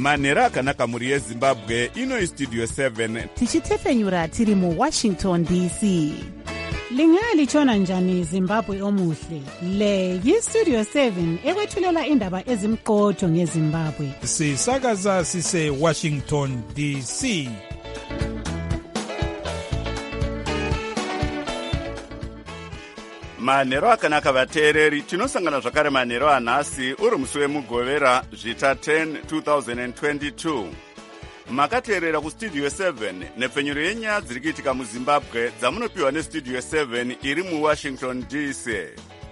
manhero akanaka mhuri yezimbabwe. Ino Studio 7 tichitefenyura tiri muWashington DC. Lingalitshona njani Zimbabwe omuhle? Le yiStudio 7 ekwethulela indaba ezimqotho ngeZimbabwe. Sisakaza sise Washington DC. manhero akanaka vateereri. Tinosangana zvakare manhero anhasi uri musi wemugovera zvita 10 2022. Makateerera kuStudio 7 nepfenyuro yenyaya dziri kuitika muZimbabwe dzamunopiwa neStudio 7 iri muWashington DC.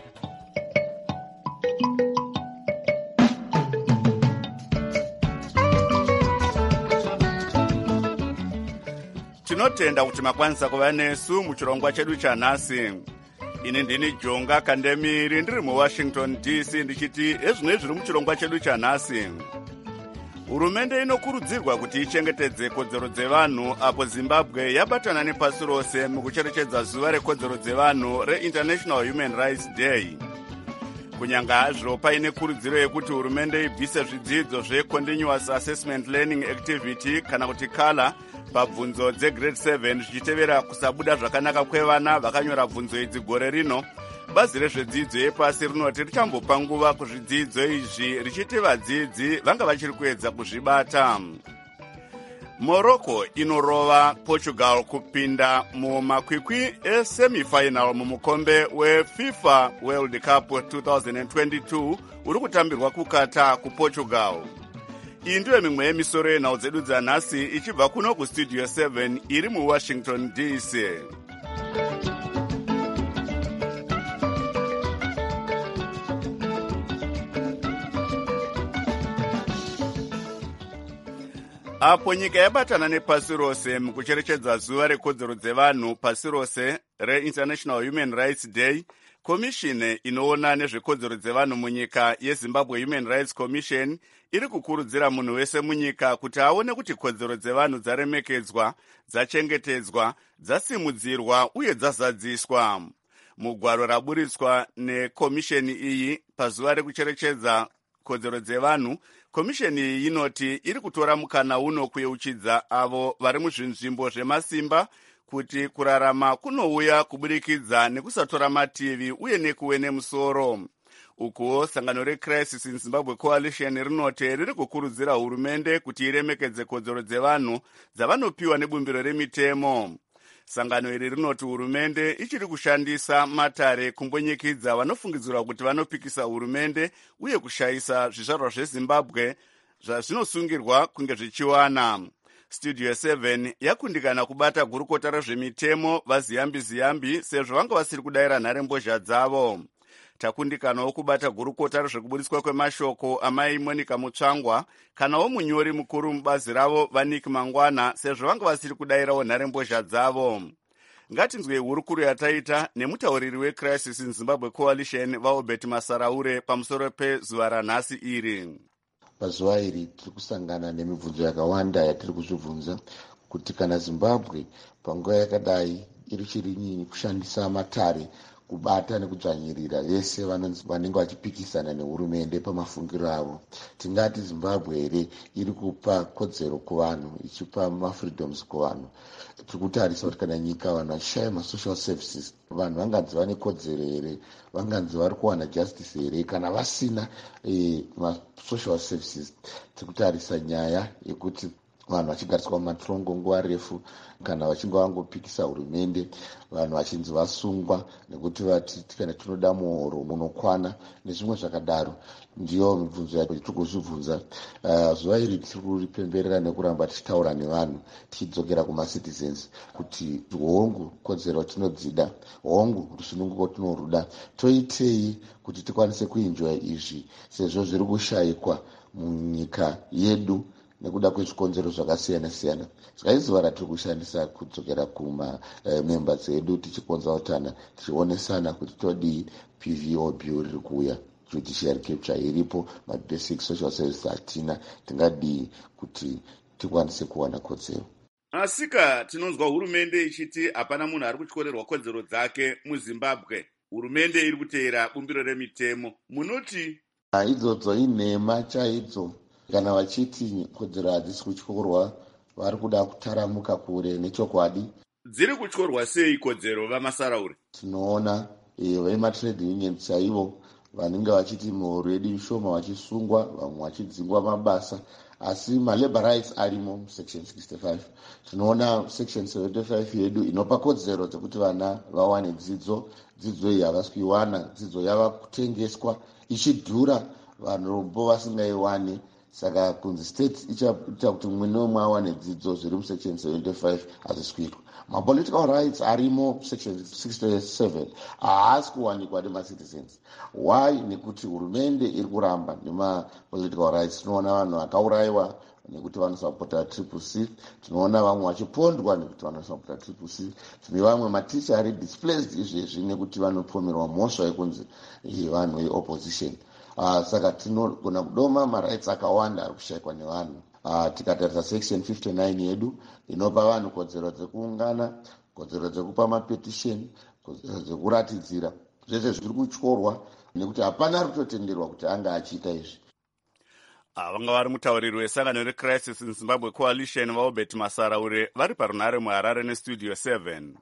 Tinotenda kuti makwanisa kuva nesu muchirongwa chedu chanhasi. Ini ndini Jonga Kandemiri ndiri muWashington DC ndichiti ezvinoi zviri muchirongwa chedu chanhasi. Hurumende inokurudzirwa kuti ichengetedze kodzero dzevanhu apo Zimbabwe yabatana nepasi rose mukucherechedza zuva rekodzero dzevanhu reInternational Human Rights Day. Kunyanga hazvo paine kurudziro yekuti hurumende ibvise zvidzidzo zveContinuous Assessment Learning Activity kana kuti KALA pabvunzo dzegrade 7 zvichitevera kusabuda zvakanaka kwevana vakanyora bvunzo idzi gore rino. Bazi rezvedzidzo yepasi rinoti richambopa nguva kuzvidzidzo izvi richiti vadzidzi vanga vachiri kuedza kuzvibata. Morocco inorova Portugal kupinda mumakwikwi esemifinal mumukombe weFIFA World Cup 2022 uri kutambirwa kuKatar kuPortugal. Iyi ndiyo mimwe yemisoro yenhau dzedu dzanhasi ichibva kuno kuStudio 7 iri muWashington DC. Apo nyika yabatana nepasi rose mukucherechedza zuva rekodzero dzevanhu pasi rose reInternational Human Rights Day, komishini inoona nezvekodzero dzevanhu munyika yeZimbabwe Human Rights Commission iri kukurudzira munhu wese munyika kuti aone kuti kodzero dzevanhu dzaremekedzwa, dzachengetedzwa, dzasimudzirwa uye dzazadziswa. Mugwaro raburitswa nekomisheni iyi pazuva rekucherechedza kodzero dzevanhu, komisheni iyi inoti iri kutora mukana uno kuyeuchidza avo vari muzvinzvimbo zvemasimba kuti kurarama kunouya kuburikidza nekusatora mativi uye nekuwe nemusoro. Ukuwo sangano reCrisis in Zimbabwe Coalition rinoti riri kukurudzira hurumende kuti iremekedze kodzero dzevanhu dzavanopiwa nebumbiro remitemo. Sangano iri rinoti hurumende ichiri kushandisa matare kumbonyikidza vanofungidzirwa kuti vanopikisa hurumende uye kushayisa zvizvarwa zveZimbabwe zvazvinosungirwa kunge zvichiwana. Studio 7 yakundikana kubata gurukota rezvemitemo vaziyambi-ziyambi sezvo vanga vasiri kudayira nharembozha dzavo. Takundikanawo kubata gurukota rezvekuburitswa kwemashoko amai Monica Mutsvangwa kanawo munyori mukuru mubazi ravo vaNick Mangwana sezvo vanga vasiri kudayirawo nharembozha dzavo. Ngatinzwei hurukuru yataita nemutauriri weCrisis in Zimbabwe Coalition vaObert Masaraure pamusoro pezuva ranhasi iri. Pazuva iri tiri kusangana nemibvunzo yakawanda yatiri kuzvibvunza kuti kana Zimbabwe panguva yakadai iri chiri kushandisa matare kubata nekudzvanyirira vese vanenge vachipikisana nehurumende pamafungiro avo, tingati Zimbabwe here iri kupa kodzero kuvanhu, ichipa mafreedoms kuvanhu? Tiri kutarisa kuti kana nyika vanhu vachishaya masocial services, vanhu vanganzi vane kodzero here? Vanganzi vari kuwana justice here kana vasina masocial services? Tiri kutarisa nyaya yekuti vanhu vachigariswa mumatorongo nguva refu kana vachinge vangopikisa hurumende, vanhu vachinzi vasungwa nekuti vati kana tinoda muhoro munokwana nezvimwe zvakadaro. Ndiyo mibvunzo yatiri kuzvibvunza. Zuva iri tiri kuripemberera nekuramba tichitaura nevanhu tichidzokera kumacitizens kuti hongu kodzero tinodzida, hongu rusununguko tinoruda, toitei kuti tikwanise kuenjoya izvi sezvo zviri kushayikwa munyika yedu nekuda kwezvikonzero zvakasiyana-siyana. Saka izuva ratiri kushandisa kudzokera kumamemba dzedu tichikonzautana, tichionesana kuti todii PVO bill riri kuuya, judiciary capture iripo, mabasic social services hatina, tingadii kuti tikwanise kuwana kodzero. Asika tinonzwa hurumende ichiti hapana munhu ari kutyorerwa kodzero dzake muZimbabwe. Hurumende iri kuteera bumbiro remitemo. Munoti idzodzo inhema chaidzo. kana vachiti kodzero hadzisi kutyorwa vari kuda kutaramuka kure nechokwadi. Dziri kutyorwa sei kodzero vamasaraure? Tinoona vematrade union chaivo vanenge vachiti muhoro yedu ishoma vachisungwa, vamwe vachidzingwa mabasa, asi malabor rights arimo section 65. Tinoona section 75 yedu inopa kodzero dzekuti vana vawane dzidzo iyi havasi kuiwana, dzidzo yava kutengeswa ichidhura, vanhu vasingaiwani. Saka kunzi state ichaita kuti mumwe neumwe awane dzidzo zviri musection 75 hazvisi kuitwa. Mapolitical rights arimo section 67 haasi kuwanikwa nemacitizens. Why? Nekuti hurumende iri kuramba nemapolitical rights. Tinoona vanhu vakaurayiwa nekuti vanosapota triple C, tinoona vamwe vachipondwa nekuti vanosapota triple C, tine vamwe maticha ari displaced izvezvi nekuti vanopomerwa mhosva yekunzi vanhu veopposition. Saka tinogona kudoma marights akawanda ari kushayikwa nevanhu. Tikatarisa section 59 yedu inopa vanhu kodzero dzekuungana, kodzero dzekupa mapetition, kodzero dzekuratidzira, zvese zviri kutyorwa nekuti hapana ari kutotenderwa kuti anga achiita izvi. Vanga vari mutauriri wesangano reCrisis in Zimbabwe Coalition vaobert Masaraure vari parunare muHarare nestudio 7.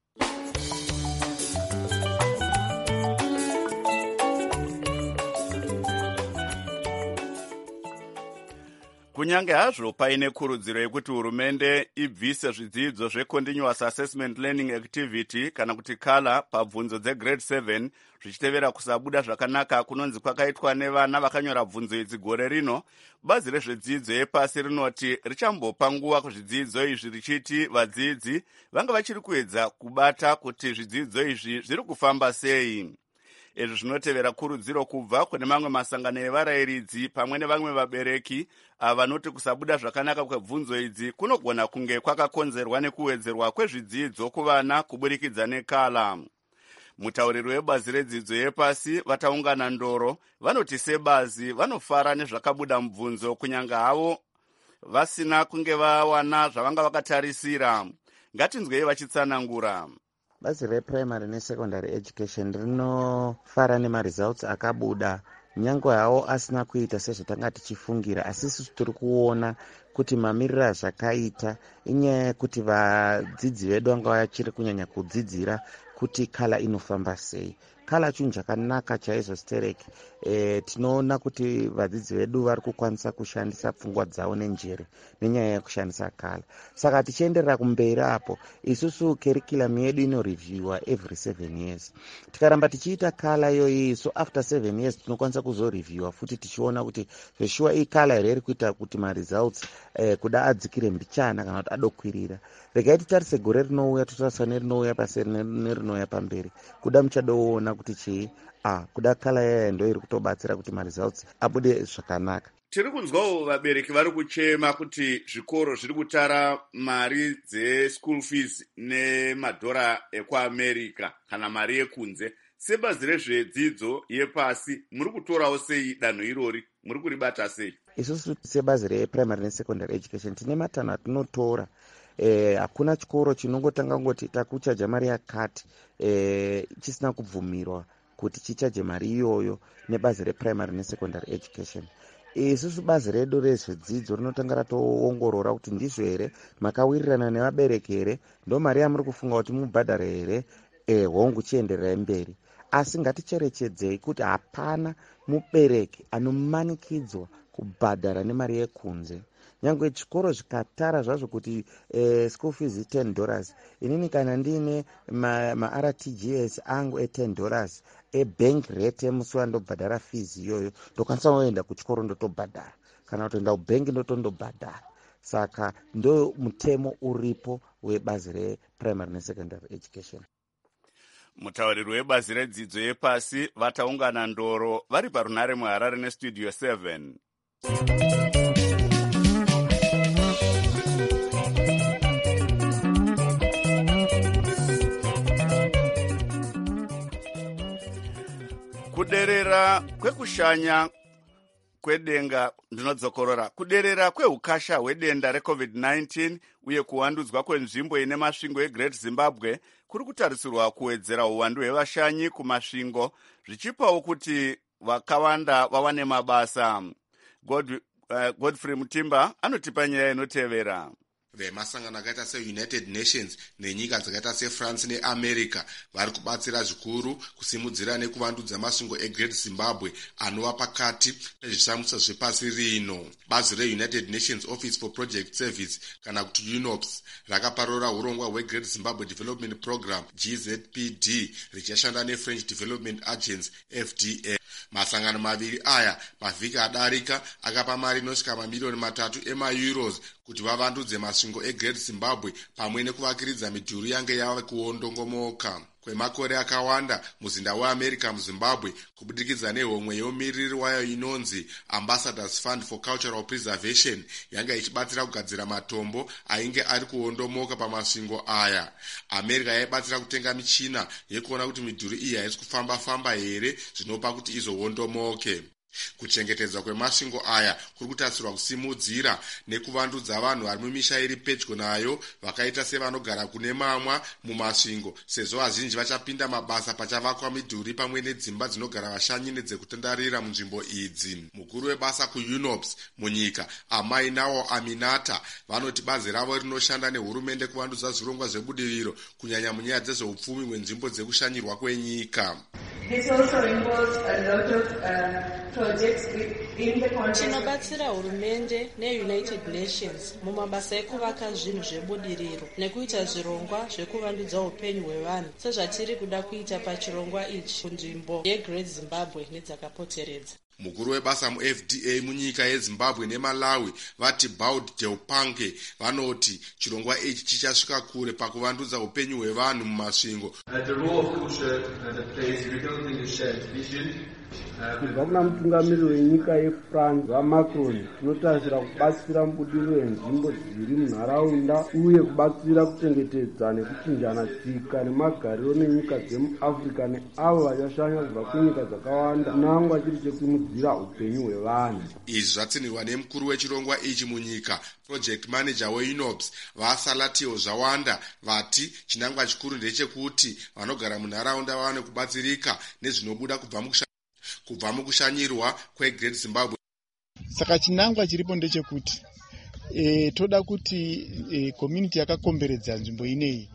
Kunyange hazvo paine kurudziro yekuti hurumende ibvise zvidzidzo zveContinuous Assessment Learning Activity kana kuti CALA pabvunzo dzegrade 7 zvichitevera kusabuda zvakanaka kunonzi kwakaitwa nevana vakanyora bvunzo idzi gore rino, bazi rezvedzidzo yepasi rinoti richambopa nguva kuzvidzidzo izvi richiti vadzidzi vanga vachiri kuedza kubata kuti zvidzidzo izvi zviri kufamba sei. Izvi zvinotevera kurudziro kubva kune mamwe masangano evarayiridzi pamwe nevamwe vabereki vanoti kusabuda zvakanaka kwebvunzo idzi kunogona kunge kwakakonzerwa nekuwedzerwa kwezvidzidzo kuvana kuburikidza neCALA. Mutauriri webazi redzidzo yepasi vataungana ndoro vanoti sebazi vanofara nezvakabuda mubvunzo kunyange havo vasina kunge vawana zvavanga vakatarisira. Ngatinzwei vachitsanangura. Bazi reprimary nesecondary education rinofara nemaresults akabuda nyange hawo asina kuita sezvatanga tichifungira, asi isusu tiri kuona kuti mamiriro azvakaita inyaya yekuti vadzidzi vedu vanga vachiri kunyanya kudzidzira kuti CALA inofamba sei. CALA chinhu chakanaka chaizvo stereki. Tinoona kuti vadzidzi vedu vari kukwanisa kushandisa pfungwa dzavo nenjere nenyaya yekushandisa CALA. Saka tichienderera kumberi apo, isusu curriculum yedu inoreviewa every 7 years. Tikaramba tichiita CALA iyoyi, so after 7 years tinokwanisa kuzoreviewa futi tichiona kuti zveshuwa iyi CALA here iri kuita kuti maresults kuda adzikire mbichana kana kuti adokwirira. Regai titarise gore rinouya totarisa nerinouya paseri nerinouya pamberi. Kuda muchadoona kuti chii kuda CALA yaya ndo iri kutobatsira kuti maresults abude zvakanaka. Tiri kunzwawo vabereki vari kuchema kuti zvikoro zviri kutara mari dzeschool fees nemadhora ekuAmerica kana mari yekunze. Sebazi rezvedzidzo yepasi muri kutorawo sei danho irori, muri kuribata sei? Isusu sebazi reprimary nesecondary education tine matanho atinotora. Hakuna chikoro chinongotanga ngoti takuchaja mari yakati chisina kubvumirwa kuti chichaje mari iyoyo nebazi reprimary nesecondary education. Isusu bazi redu rezvedzidzo rinotanga ratoongorora kuti ndizvo here makawirirana nevabereki here, ndo mari yamuri kufunga kuti mubhadhare here, hongu chienderera mberi. Asi ngaticherechedzei kuti hapana mubereki anomanikidzwa kubhadhara nemari yekunze. Nyange chikoro zvikatara zvazvo kuti school fees $10, inini kana ndine ma-RTGS angu $10, bank rate musi wandobhadhara fees iyoyo, ndokwanisa kuenda kuchikoro ndotobhadhara, kana kutoenda kubank ndotondobhadhara. Saka ndo mutemo uripo webazi reprimary nesecondary education. Mutauriri webazi redzidzo yepasi vataungana ndoro vari parunare muHarare nestudio 7. Kuderera kwekushanya kwedenga ndinodzokorora. Kuderera kweukasha hwedenda reCovid-19 uye kuwandudzwa kwenzvimbo ine masvingo eGreat Zimbabwe kuri kutarisirwa kuwedzera uwandu hwevashanyi kumasvingo, zvichipawo kuti vakawanda vawane mabasa. Godfrey Mutimba anotipa nyaya inotevera. Vemasangano akaita seUnited Nations nenyika dzakaita seFrance neAmerica vari kubatsira zvikuru kusimudzira nekuvandudza masvingo eGreat Zimbabwe anova pakati pezvishamiso zvepasi rino. Bazi reUnited Nations Office for Project Service kana kuti UNOPS rakaparura urongwa hweGreat Zimbabwe Development Program GZPD richashanda neFrench Development Agency FDA. Masangano maviri aya mavhiki adarika akapa mari inosvika mamiliyoni 3 ema-euros kuti vavandudze masvingo eGreat Zimbabwe pamwe nekuvakiridza midhuri yange yava kuondongomoka. Kwemakore akawanda muzinda weAmerica muZimbabwe kubudikidza nehomwe yomumiriri wayo inonzi Ambassadors Fund for Cultural Preservation yanga ichibatsira kugadzira matombo ainge ari kuondomoka pamasvingo aya. America yaibatsira kutenga michina yekuona kuti midhuri iyi haisi kufamba here zvinopa kuti izoondomoke. Kuchengetedzwa kwemasvingo aya kuri kutarisirwa kusimudzira nekuvandudza vanhu vari mumisha iri pedyo nayo vakaita sevanogara kune mamwa mumasvingo sezvo vazhinji vachapinda mabasa pachavakwa midhuri pamwe nedzimba dzinogara vashanyi nedzekutandarira munzvimbo idzi. Mukuru webasa kuUNOPS munyika Amai Nawo Aminata vanoti bazi ravo rinoshanda nehurumende kuvandudza zvirongwa zvebudiriro kunyanya munyaya dzezveupfumi hwenzvimbo dzekushanyirwa kwenyika. This also involves a lot of projects in the context. Tinobatsira hurumende neUnited Nations mumabasa ekuvaka zvinhu zvebudiriro nekuita zvirongwa zvekuvandudza upenyu hwevanhu sezvatiri kuda kuita pachirongwa ichi kunzvimbo yeGreat Zimbabwe nedzakapoteredza. Mukuru webasa muFDA munyika yeZimbabwe neMalawi vati Baud Deupange vanoti chirongwa ichi chichasvika kure pakuvandudza upenyu hwevanhu mumasvingo. The role of culture plays rebuilding the shared vision. Kubva kuna mutungamiriri wenyika yeFrance vaMacron tinotarisira kubatsira mubudiriro wenzvimbo dziri munharaunda uye kubatsira kuchengetedza nekuchinjana tsika nemagariro nenyika dzemuAfrica neavo vachashanya kubva kunyika dzakawanda nangwa chiri chekusimudzira upenyu hwevanhu. Izvi zvatsinirwa nemukuru wechirongwa ichi munyika project manager weUNOPS vaSalatio Zvawanda vati chinangwa chikuru ndechekuti vanogara munharaunda vawane kubatsirika nezvinobuda kubva mukushanyirwa kweGreat Zimbabwe. Saka chinangwa chiripo ndechekuti toda kuti community yakakomberedza nzvimbo ineyi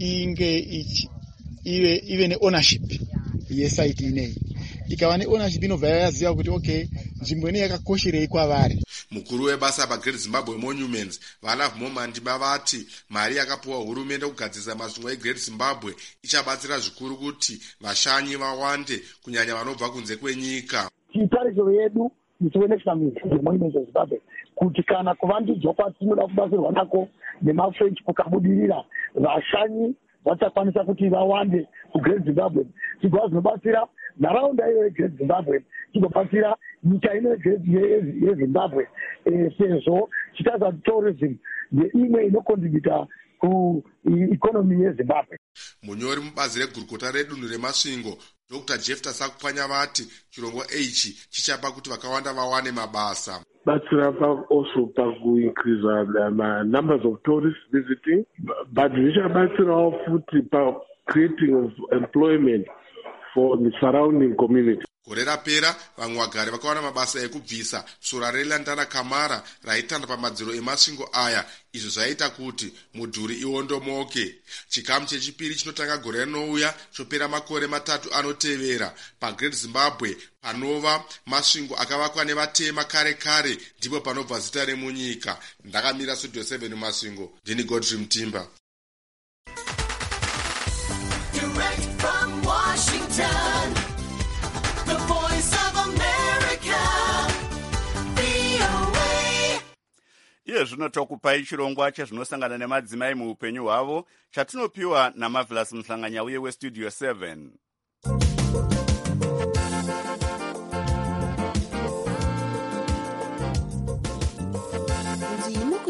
ive neownership yesite ineyi. Ikava neownership inobva yaziva kuti okay nzvimbo ineyi yakakosherei kwavari. Mukuru webasa paGreat Zimbabwe Monuments Valav Momandimba vati mari yakapuwa hurumende kugadzirisa masvingo eGreat Zimbabwe ichabatsira zvikuru kuti vashanyi vawande kunyanya vanobva kunze kwenyika. Chitariso yedu ichiwonekwa muMonuments weZimbabwe kuti kana kuvandudzwa kwatinoda kubatsirwa nako nemaFrench kukabudirira vashanyi vachakwanisa kuti vawande kuGreat Zimbabwe. Chigwa zvinobatsira nharaunda iyo yeGreat Zimbabwe chinobatsira nyika ino yeZimbabwe sezvo chitaza tourism yeimwe inokontributa kuikonomi yeZimbabwe. Munyori mubazi regurukota redunhu remasvingo Dr. Jefta Sakupanya vati chirongwa ichi chichapa kuti vakawanda vawane mabasa. Batsira also pakuincrease the numbers of tourists visiting, but zvichabatsirawo futi pa creating of employment for the surrounding community. Gore rapera vamwe vagari vakawana mabasa ekubvisa sora reLandana Kamara raitanda pamadziro emasvingo aya, izvo zvaita kuti mudhuri iwondomoke. Chikamu chechipiri chinotanga gore rinouya chopera makore 3 anotevera paGreat Zimbabwe panova masvingo akavakwa nevatema kare ndipo panobva zita remunyika. Ndakamira Studio 7 masvingo, ndini Godfrey Mutimba. Direct from Washington, the voice of America, VOA. Iye zvino tokupai chirongwa chezvinosangana nemadzimai muupenyu hwavo chatinopiwa naMarvelous Mhlanganya uye weStudio 7.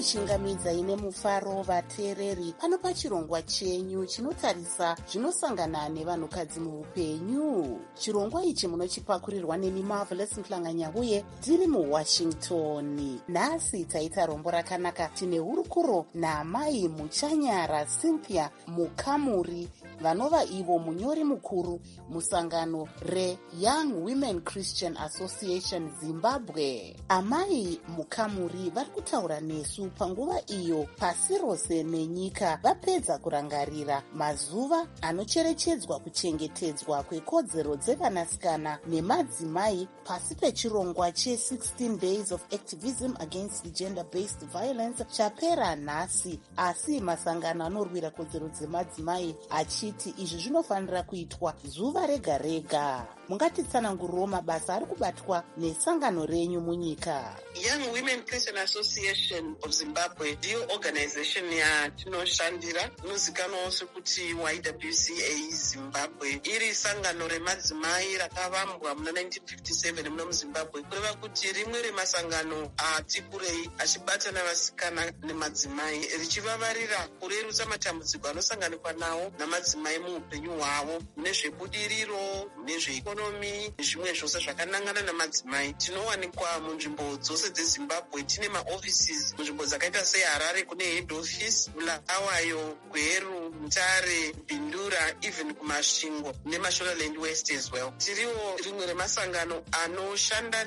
kuchingamidzai nemufaro vateereri pano pachirongwa chenyu chinotarisa zvinosangana nevanhukadzi muupenyu. Chirongwa ichi munochipakurirwa neni Marvelous Mhlanganya tiri muWashington. Nhasi taita rombo rakanaka, tine hurukuro naamai Muchanyara Cynthia Mukamuri vanova ivo munyori mukuru musangano reYoung Women Christian Association Zimbabwe. Amai Mukamuri vari kutaura nesu panguva iyo pasi rose nenyika vapedza kurangarira mazuva anocherechedzwa kuchengetedzwa kwekodzero dzevanasikana nemadzimai pasi pechirongwa che16 Days of Activism Against Gender-Based Violence chapera nhasi, asi masangano anorwira kodzero dzemadzimai achiti izvi zvinofanira kuitwa zuva rega rega. Mungatitsanangurirewo mabasa ari kubatwa nesangano renyu munyika. Young Women Christian Association of Zimbabwe ndiyo organization yatinoshandira, inozikanwawo sekuti YWCA Zimbabwe. Iri sangano remadzimai rakavambwa muna 1957 muno muZimbabwe, kureva kuti rimwe remasangano ati kurei achibatana vasikana nemadzimai richivavarira kurerutsa matambudziko anosanganikwa nawo namadzimai muupenyu hwavo, nezvebudiriro, nezveikonomi, nezvimwe zvose zvakanangana namadzimai. Tinowanikwa munzvimbo dzose dzeZimbabwe. Tine maoffices munzvimbo dzakaita seHarare kune head office, Bulawayo, Gweru, Mutare, Bindura, even kuMasvingo neMashonaland West as well. Tiriwo rimwe remasangano anoshanda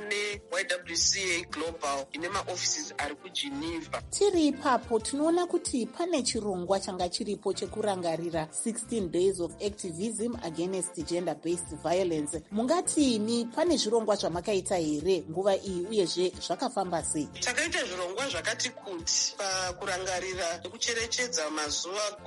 neYWCA Global ine maoffices ari kuGeneva. Tiri ipapo tinoona kuti pane chirongwa changa chiripo chekurangarira 16 Days of Activism Against Gender-Based Violence. Mungatini pane zvirongwa zvamakaita here nguva iyi uyezve zvakafamba sei? Takaita zvirongwa zvakati kuti pakurangarira nekucherechedza mazuva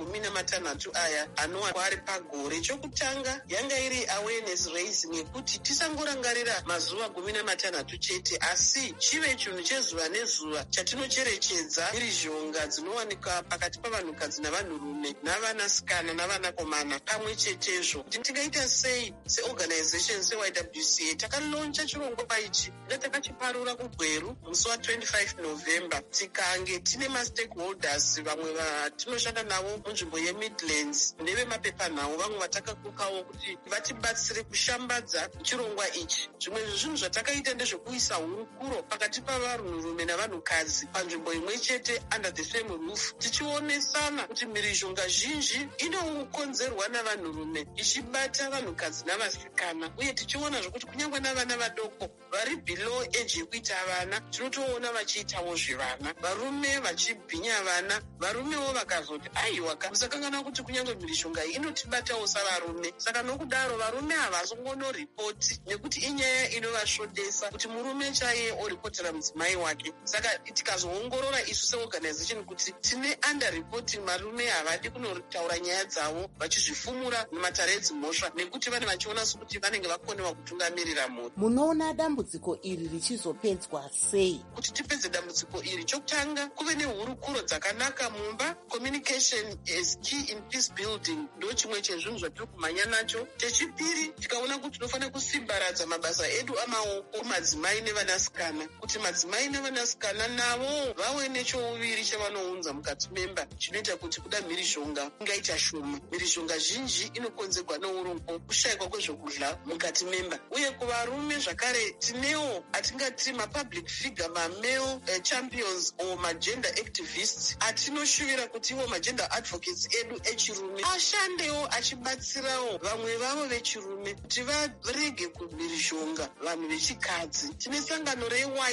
16 aya anowanikwa ari pagore. Chokutanga yanga iri awareness raising yekuti tisangorangarira mazuva 16 chete, asi chive chinhu chezuva nezuva chatinocherechedza mhirizhonga dzinowanikwa pakati pavanhukadzi navanhurume navanasikana navanakomana pamwe chetezvo. Tingaita sei seorganization seYWCA? Takaloncha chirongwa paichi takachiparura kuGweru musi wa25 November. Tikange tine mastakeholders vamwe vatinoshanda navo munzvimbo yeMidlands nevemapepanhau, vamwe vatakakukawo kuti vatibatsire kushambadza chirongwa ichi. Zvimwe zvezvinhu zvatakaita ndezvekuisa hurukuro pakati pavanhurume navanhukadzi panzvimbo imwe chete under the same roof, tichionesana kuti mhirizhonga zhinji inokonzerwa navanhurume ichibata vanhukadzi navasikana, uye tichiona zvokuti kunyange navana vadoko vari below age yekuita vana tinotoona vachiitawo zvevana, varume vachibhinya vana, varumewo vakazoti aiwa musakangana kuti kunyange mhirizhonga iyi inotibatawo savarume. Saka nokudaro varume havazongonoripoti nekuti inyaya inovashodesa kuti murume chaiye oripotera mudzimai wake. Saka tikazoongorora isu seorganization kuti tine underreporting, varume havadi kunotaura nyaya dzavo vachizvifumura mumatare edzimhosva nekuti vane vachiona sokuti vanenge vakonewa kutungamirira mhuri. Munoona dambudziko iri richizopedzwa sei? Kuti tipedze dambudziko iri, chokutanga kuve nehurukuro dzakanaka mumba. Communication is key in peace building, ndo chimwe chezvinhu zvatiri kumhanya nacho. Chechipiri, tikaona kuti tinofanira kusimbaradza mabasa edu amaoko madzimai nevanasikana, kuti madzimai nevanasikana navo vave nechouviri chavanounza mukati memba, chinoita kuti kuda mhirizhonga ingaita shoma. Mhirizhonga zhinji inokonzerwa neurombo, kushayikwa kwezvokudya mukati memba. Uye kuvarume zvakare tinewo atingati mapublic figure, mamale champions or magender activists atinoshuvira kuti iwo magender advocates edu echirume ashandewo achibatsirawo vamwe vavo vechirume kuti varege kumhirizhonga vanhu vechikadzi. Tine sangano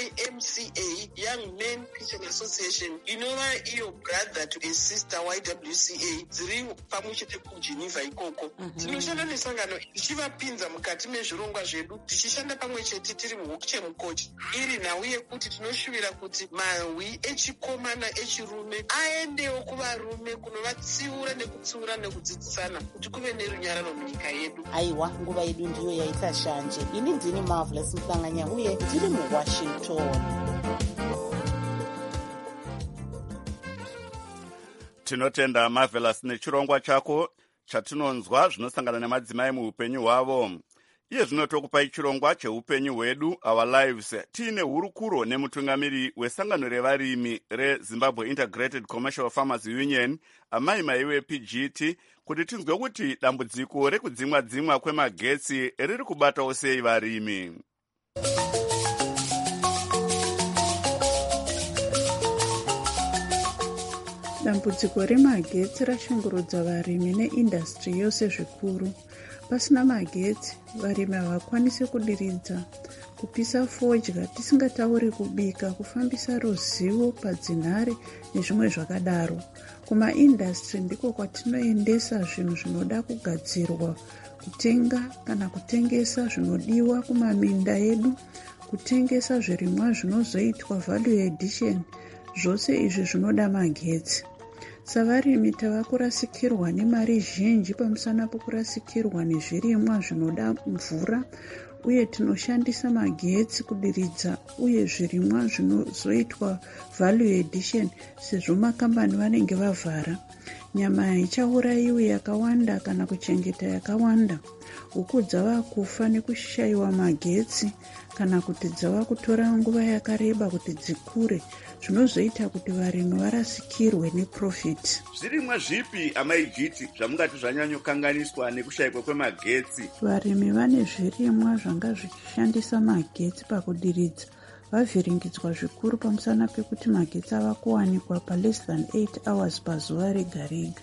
reYMCA, Young Men Christian Association, inova iyo brother to a sister YWCA, dziri pamwe chete kuGeneva ikoko. Tinoshanda nesangano tichivapinza mukati mezvirongwa zvedu, tichishanda pamwe chete tiri muhoki chemukochi. Iri nhau yekuti tinoshuvira kuti mahwi echikomana echirume aendewo kuvarume kunovatsiura nekutsiura nekudzidzisana kuti kuve nerunyararo munyika yedu. Aiwa, nguva yedu ndiyo yaita shanje. Ini ndini Marvelous Mhlanganya uye tiri muWashington. Tinotenda Marvelous nechirongwa chako chatinonzwa zvinosangana nemadzimai muupenyu hwavo. iye zvino tokupai chirongwa cheupenyu hwedu our lives tiine hurukuro nemutungamiri wesangano revarimi rezimbabwe integrated commercial farmers union amai maiwe pgt kuti tinzwe kuti dambudziko rekudzimwa kwemagetsi riri kubatawo sei varimi. dambudziko remagetsi rashungurudza varimi neindastri yose zvikuru. Pasina magetsi varimi havakwanisi kudiridza, kupisa fodya, tisingatauri kubika, kufambisa ruzivo padzinhare nezvimwe zvakadaro. Kumaindastri ndiko kwatinoendesa zvinhu zvinoda kugadzirwa, kutenga kana kutengesa zvinodiwa kumaminda edu, kutengesa zvirimwa zvinozoitwa value addition. Zvose izvi zvinoda magetsi. Savarimi tava kurasikirwa nemari zhinji pamusana pokurasikirwa nezvirimwa zvinoda mvura, uye tinoshandisa magetsi kudiridza uye zvirimwa zvinozoitwa value addition sezvo makambani vanenge vavhara. Nyama haichaurayiwi yakawanda kana kuchengeta yakawanda. Huku dzava kufa nekushayiwa magetsi kana kuti dzava kutora nguva yakareba kuti dzikure, zvinozoita kuti varimi varasikirwe neprofit. Zvirimwa zvipi amaigiti zvamungati zvanyanyokanganiswa nekushayikwa kwemagetsi? Varimi vane zvirimwa zvanga zvichishandisa magetsi pakudiridza vavhiringidzwa zvikuru pamusana pekuti magetsi ava kuwanikwa pa less than 8 hours pazuva rega rega.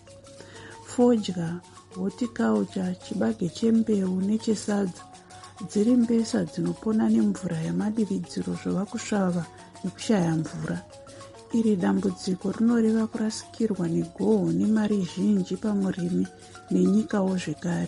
Fodya, horticulture, chibage chembeu nechesadza dziri mbesa dzinopona nemvura yamadiridziro zvava kusvava nekushaya mvura. Iri dambudziko rinoreva kurasikirwa negoho nemari zhinji pamurimi nenyikawo zvekare.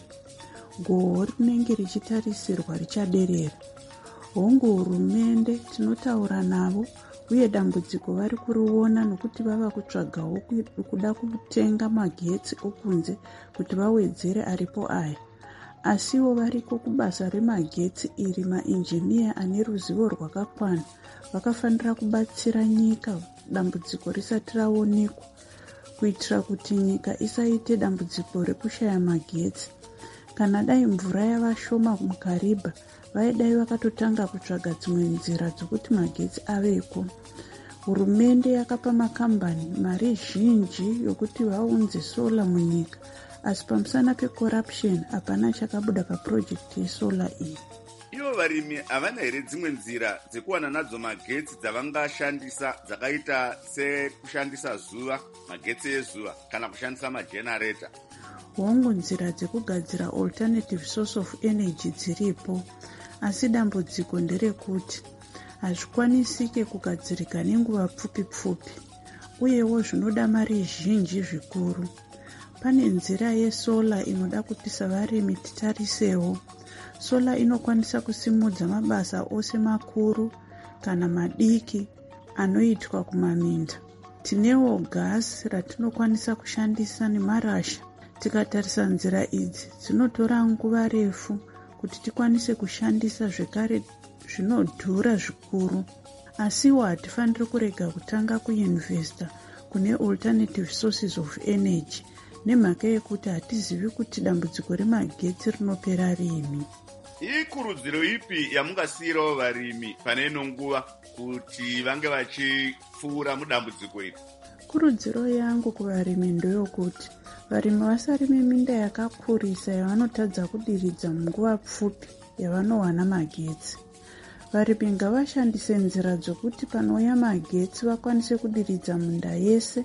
Goho rinenge richitarisirwa richaderera. Hongu hurumende tinotaura navo uye dambudziko vari kuriona nokuti vava kutsvagawo kuda kutenga magetsi okunze kuti vawedzere aripo aya. Asiwo variko kubasa remagetsi iri mainjiniya ane ruzivo rwakakwana vakafanira kubatsira nyika dambudziko risati raonekwa, kuitira kuti nyika isaite dambudziko rekushaya magetsi. Kana dai mvura yava shoma mukariba, vaidai vakatotanga kutsvaga dzimwe nzira dzokuti magetsi aveko. Hurumende yakapa makambani mari zhinji yokuti vaunze sola munyika, asi pamusana pecorruption hapana chakabuda paprojekti yesola iyi. Ivo varimi havana here dzimwe nzira dzekuwana nadzo magetsi dzavangashandisa dzakaita sekushandisa zuva, magetsi ezuva kana kushandisa majenareta? Hongu nzira dzekugadzira alternative source of energy dziripo, asi dambudziko nderekuti hazvikwanisike kugadzirika nenguva pfupi, uyewo zvinoda mari zhinji zvikuru. Pane nzira yesola inoda kuti savarimi titarisewo. Sola inokwanisa kusimudza mabasa ose makuru kana madiki anoitwa kumaminda. Tinewo gasi ratinokwanisa kushandisa nemarasha. Tikatarisa nzira idzi dzinotora nguva refu kuti tikwanise kushandisa, zvekare zvinodhura zvikuru. Asiwo hatifaniri kurega kutanga kuinvesta kune alternative sources of energy nemhaka yekuti hatizivi kuti dambudziko remagetsi rinopera rini. Ikurudziro ipi yamungasiyirawo varimi pane ino nguva kuti vange vachipfuura mudambudziko iri? Kurudziro yangu kuvarimi ndeyokuti varimi vasarime minda yakakurisa yavanotadza kudiridza munguva pfupi yavanowana magetsi. Varimi ngavashandise nzira dzokuti panouya magetsi vakwanise kudiridza minda yese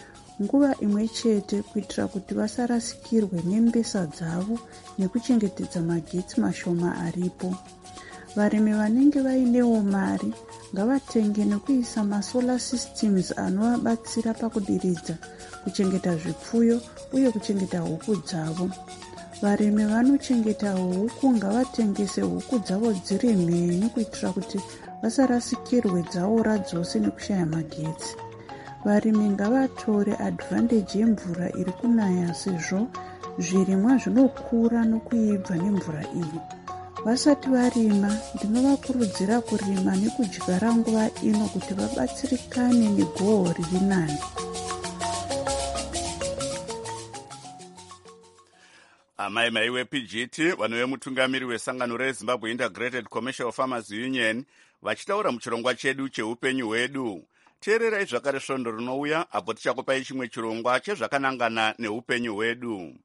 nguva imwe chete, kuitira kuti vasarasikirwe nembesa dzavo nekuchengetedza magetsi mashoma aripo. Varimi vanenge vainewo mari ngavatenge nekuisa masolar systems anovabatsira pakudiridza, kuchengeta zvipfuyo uye kuchengeta huku dzavo. Varimi vanochengeta huku ngavatengese huku dzavo dziri mhenyu kuitira kuti vasarasikirwe dzaora dzose nekushaya magetsi. Varimi ngavatore advantage yemvura iri kunaya sezvo zvirimwa zvinokura nokuibva nemvura iyi. Vasati varima, ndinovakurudzira kurima nekudyara nguva ino kuti vabatsirikane negoho riri nani. amai mai wePGT vanove mutungamiri wesangano reZimbabwe Integrated Commercial Farmers Union vachitaura muchirongwa chedu cheupenyu hwedu. Teererai zvakare svondo rinouya apo tichakupai chimwe chirongwa chezvakanangana neupenyu hwedu.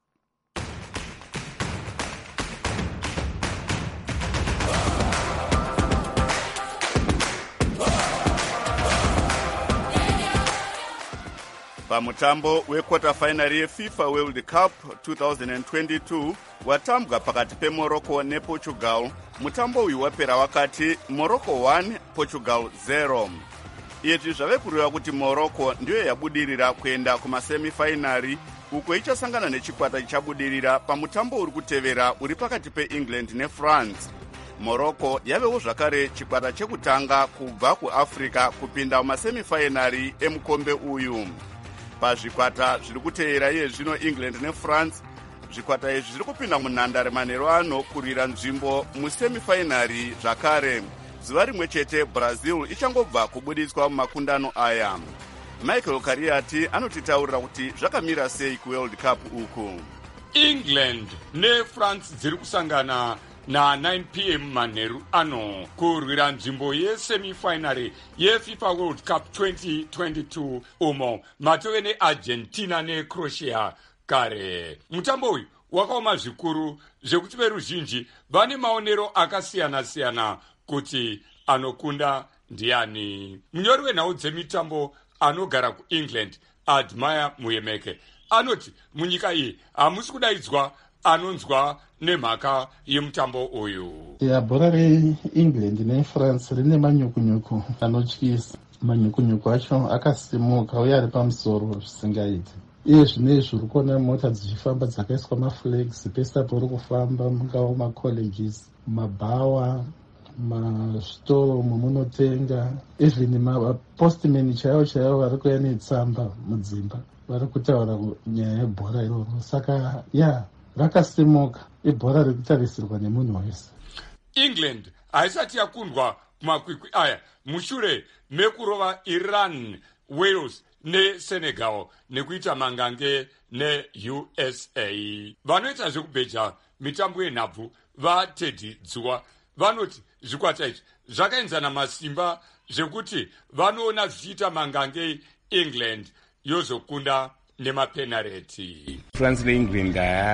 Pamutambo wequarter final yeFIFA World Cup 2022 watambwa pakati peMorocco nePortugal. Mutambo uyu wapera wakati Morocco 1 Portugal 0. Izvi zvave kureva kuti Morocco ndiyo yabudirira kuenda kumasemifinari uko ichasangana nechikwata chichabudirira pamutambo uri kutevera uri pakati peEngland neFrance. Morocco yavewo zvakare chikwata chekutanga kubva kuAfrica kupinda mumasemifinari emukombe uyu. Pazvikwata zviri kuteera iye zvino England neFrance, zvikwata izvi zviri kupinda munhandare manheru ano kurwira nzvimbo musemifinari zvakare. Zuva rimwe chete Brazil ichangobva kubudiswa mumakundano aya. Michael Kariati anotitaurira kuti zvakamira sei kuWorld Cup uku. England neFrance dziri kusangana na9 p.m. manheru ano kurwira nzvimbo yesemifinary yeFIFA World Cup 2022 umo matove neArgentina neCroatia kare. Mutambo uyu wakaoma zvikuru zvekuti veruzhinji vane maonero akasiyana-siyana kuti anokunda ndiani. Munyori wenhau dzemitambo anogara kuEngland Admire Muyemeke anoti munyika iyi hamusi kudaidzwa anonzwa nemhaka yemutambo uyu. Bhora reEngland neFrance rine manyukunyuku anotyisa. Manyukunyuku acho akasimuka uye ari pamusoro zvisingaiti. Iye zvinezvi uri kuona mota dzichifamba dzakaiswa maflags pese apo uri kufamba, mungava macolleges, mabhawa, mazvitoro munotenga, even mapostmen chaivo vari kuuya netsamba mudzimba vari kutaura nyaya yebhora iroro. Saka rakasimuka, ibhora rikutarisirwa nemunhu wese. England haisati yakundwa kumakwikwi aya mushure mekurova Iran, Wales neSenegal nekuita mangange neUSA. Vanoita zvekubheja mitambo yenhabvu vaTeddy Dzuwa vanoti zvikwata izvi zvakaenzana masimba zvekuti vanoona zvichiita mangange England yozokunda nemapenalty. France neEngland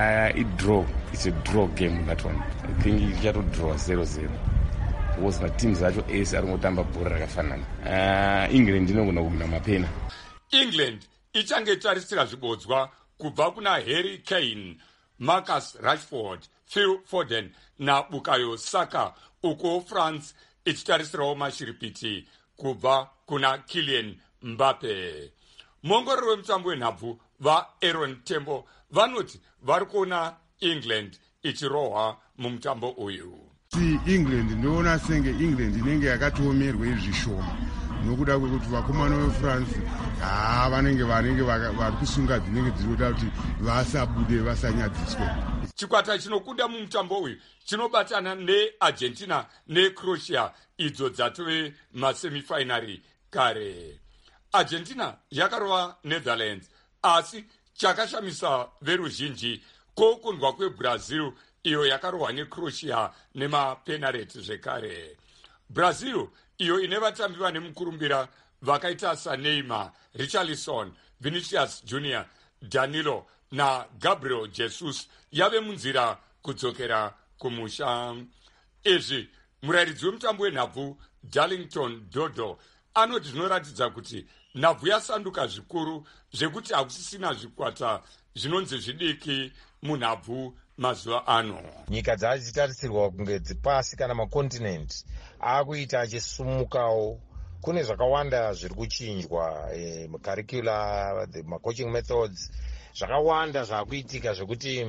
draw. It's a draw game that one. I think ichato draw 0-0. Because mateams acho ese ari kutamba bhora rakafanana. England inogona kuwina mapena. England ichange tarisira zvibodzwa kubva kuna Harry Kane, Marcus Rashford, Phil Foden na Bukayo Saka, uko France ichitarisirawo mashiripiti kubva kuna Kylian Mbappe. Muongorori wemutambo wenhabvu vaAaron Tembo vanoti vari kuona England ichirohwa mumutambo uyu. England ndoona senge England inenge yakatomerwa zvishoma nokuda kwekuti vakomana veFrance vanenge vari kusunga dzinenge dzinoita kuti vasabude vasanyadziswe. Chikwata chinokunda mumutambo uyu chinobatana neArgentina neCroatia idzo dzatove masemifinary kare. Argentina yakarova Netherlands, asi chakashamisa veruzhinji kukundwa kweBrazil iyo yakarohwa neCroatia nemapenalty zvekare. Brazil iyo ine vatambi vane mukurumbira vakaita saNeymar, Richarlison, Vinicius Junior, Danilo na Gabriel Jesus yave munzira kudzokera kumusha. Izvi murairidzi wemutambo wenhabvu Darlington Dodo anoti zvinoratidza kuti nhabvu yasanduka zvikuru zvekuti hakusisina zvikwata zvinonzi zvidiki munhabvu mazuva ano. Nyika dzachitarisirwa kunge dzipasi kana makontinent akuita achisumukawo. Kune zvakawanda zviri kuchinjwa, curricula, coaching methods, zvakawanda zvakuitika zvekuti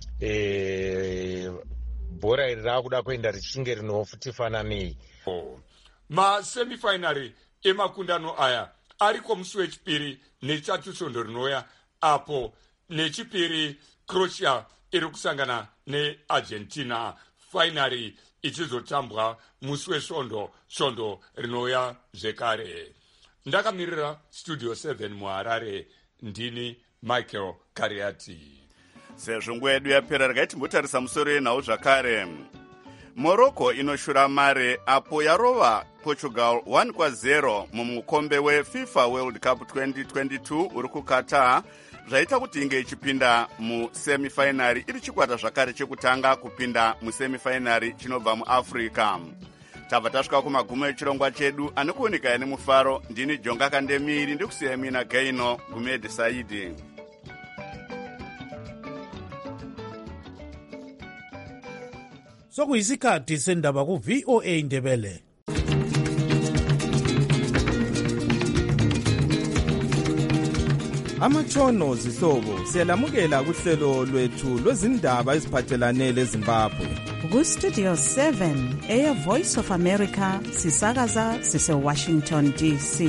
bhora iri rakuda kuenda richinge rinotifananei. Masemifinary emakundano aya ariko musi wechipiri nechitatu svondo rinouya apo nechipiri Croatia iri kusangana neArgentina, finary ichizotambwa musi wesvondo rinouya zvekare. Ndakamirira Studio 7 muHarare, ndini Michael Kariati. sezvo nguva yedu yapera regai timbotarisa musoro yenhau zvakare. Morocco inoshura mare apo yarova Portugal 1-0 mumukombe weFIFA World Cup 2022 uri kuKatar, zvaita kuti inge ichipinda musemifinari iri chikwata zvakare chekutanga kupinda musemifinari chinobva muAfrica. Tabva tasvika kumagumo echirongwa chedu, anokuoneka nemufaro. Ndini Jonga Kandemiri, ndikusiya mina Gaino Gumede Saidi. Sokuyisikhathi sendaba ku-VOA Ndebele. Amatshono zihlobo siyalamukela kuhlelo lwethu lwezindaba eziphathelane leZimbabwe. Ku-Studio 7 Air Voice of America sisakaza sise-Washington DC.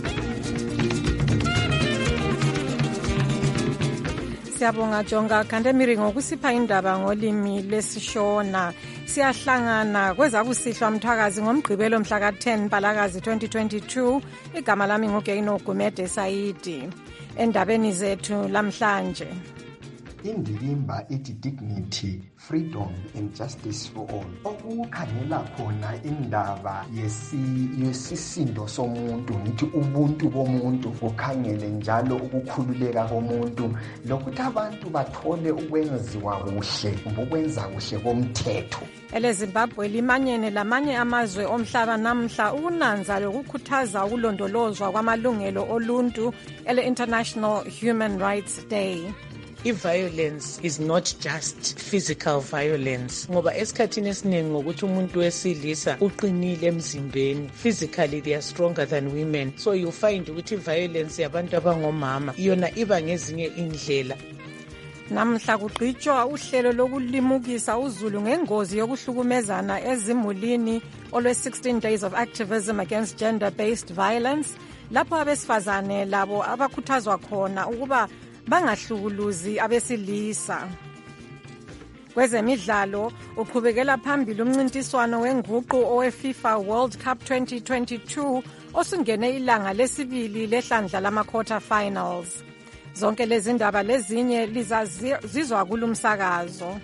Siyabonga Jonga Kandemiri ngokusipha indaba ngolimi lesishona. Siyahlangana kwezabusihlwa mthakazi ngomgqibelo mhla ka-10 Mpalakazi 2022. Igama lami nguGeino Gumede Saidi. Endabeni zethu lamhlanje, indikimba ithi dignity, freedom and justice for all, okukhangela khona indaba yesisindo somuntu, ngithi ubuntu bomuntu, kukhangele njalo ukukhululeka komuntu, lokuthi abantu bathole ukwenziwa kuhle, ukwenza kuhle komthetho. eleZimbabwe limanyene lamanye amazwe omhlaba namhla ukunanza lokukhuthaza ukulondolozwa kwamalungelo oluntu ele-International Human Rights Day. I-violence is not just physical violence, ngoba esikhathini esiningi ngokuthi umuntu wesilisa uqinile emzimbeni, physically they are stronger than women, so you find ukuthi i-violence yabantu abangomama yona iba ngezinye indlela. Namhla kugqitshwa uhlelo lokulimukisa uzulu ngengozi yokuhlukumezana ezimulini olwe-16 Days of Activism Against Gender-Based Violence, lapho abesifazane labo abakhuthazwa khona ukuba bangahlukuluzi abesilisa. Kwezemidlalo uqhubekela phambili umncintiswano wenguqu oweFIFA World Cup 2022 osungene ilanga lesibili lehlandla lama-quarter finals. Zonke lezi ndaba lezinye zizwa kulumsakazo.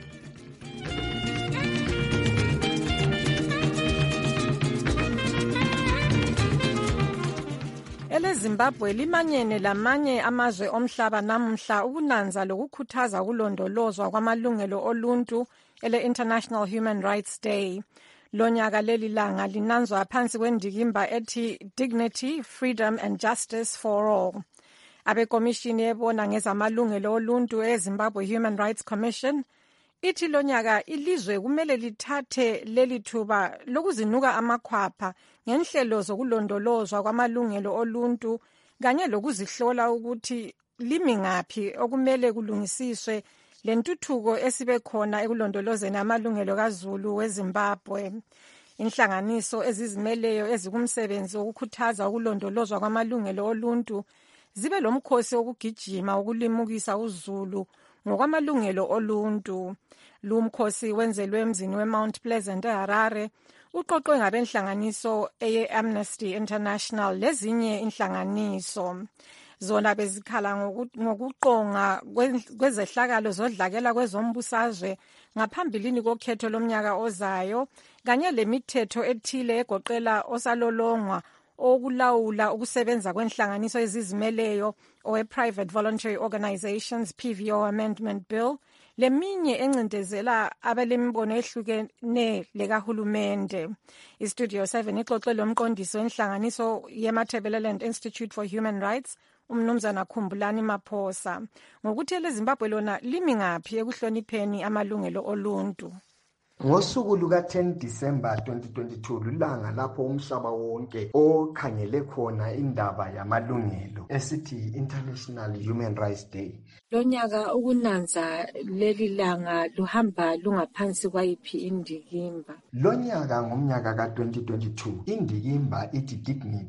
eleZimbabwe limanyene lamanye amazwe omhlaba namhla ukunanza lokukhuthaza ukulondolozwa kwamalungelo oluntu ele-International Human Rights Day. Lonyaka leli langa linanzwa phansi kwendikimba ethi Dignity, Freedom and Justice for All. Abekomishini ebona ngezamalungelo oluntu eZimbabwe Human Rights Commission ithi lonyaka ilizwe kumele lithathe leli thuba lokuzinuka amakhwapha ngenhlelo zokulondolozwa kwamalungelo oluntu kanye lokuzihlola ukuthi limi ngaphi okumele kulungisiswe lentuthuko esibe khona ekulondolozeni amalungelo kaZulu weZimbabwe. Inhlanganiso ezizimeleyo ezikumsebenzi wokukhuthaza ukulondolozwa kwamalungelo oluntu zibe lomkhosi wokugijima ukulimukisa uZulu ngokwamalungelo oluntu. Lumkhosi wenzelwe emzini weMount Pleasant eHarare, uqoqwe ngabenhlanganiso eye-Amnesty International lezinye inhlanganiso. Zona bezikhala ngokuqonga kwezehlakalo zodlakela kwezombusazwe ngaphambilini kokhetho lomnyaka ozayo, kanye lemithetho ethile egoqela osalolongwa okulawula ukusebenza kwenhlanganiso ezizimeleyo owe-Private Voluntary Organizations PVO Amendment Bill, leminye encindezela abalemibono ehlukene lekahulumende. iStudio 7 ixoxe lomqondisi wenhlanganiso ye-Matabeleland Institute for Human Rights, umnumzana Khumbulani Maphosa, ngokuthi eleZimbabwe lona limi ngaphi ekuhlonipheni amalungelo oluntu. Ngosuku luka-10 December 2022 lulanga lapho umhlaba wonke okhangele khona indaba yamalungelo esithi International Human Rights Day. Lonyaka ukunanza leli langa luhamba lungaphansi kwayiphi indikimba? Lonyaka ngomnyaka ka-2022 indikimba ithi Dignity,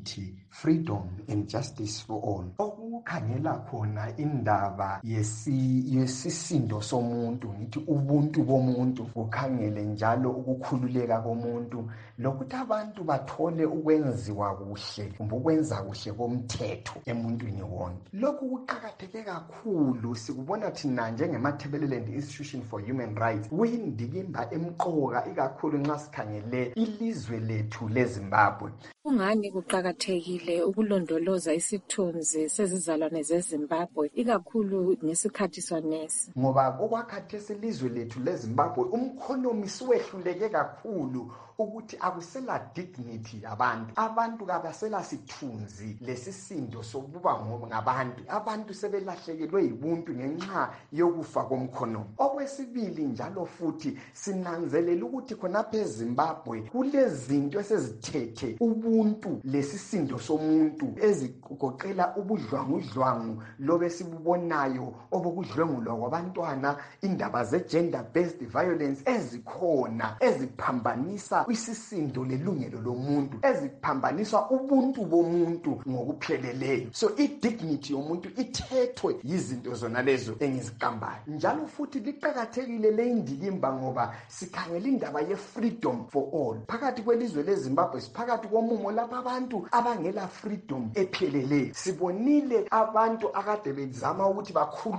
Freedom and Justice for All, okukhangela khona indaba yesisindo somuntu, ngithi ubuntu bomuntu, ukhangele njalo ukukhululeka komuntu, lokuthi abantu bathole ukwenziwa kuhle kumbe ukwenza kuhle komthetho emuntwini wonke. Lokhu kuqakatheke kakhulu, sikubona thina njengemathebeleland Institution for Human Rights kuyindikimba emqoka ikakhulu nxa sikhangele ilizwe lethu leZimbabwe. Kungani kuqakathekile ukulondoloza isithunzi sezizalwane zeZimbabwe ikakhulu ngesikhathi sonesi? Ngoba okwakhathesi ilizwe lethu leZimbabwe umkhonomi siwehluleke kakhulu ukuthi akusela dignity abantu kabasela sithunzi lesisindo sokuba ngabantu. Abantu sebelahlekelwe yibuntu ngenxa yokufa komkhonomi. Okwesibili njalo futhi sinanzelela ukuthi khonapha eZimbabwe kulezinto esezithethe ubuntu lesisindo somuntu ezigoqela ubudlwangudlwangu lobe sibubonayo obukudlwengulwa kwabantwana, indaba ze-gender based violence ezikhona eziphambanisa isisindo lelungelo lomuntu, eziphambanisa ubuntu bomuntu ngokupheleleyo. So i-dignity yomuntu ithethwe yizinto zona lezo engiziqambayo. Njalo futhi liqakathekile le indikimba ngoba sikhangela indaba ye-freedom for all. Phakathi kwelizwe leZimbabwe siphakathi komumo lapha abantu abangela freedom epheleleyo. Sibonile abantu akade bezama ukuthi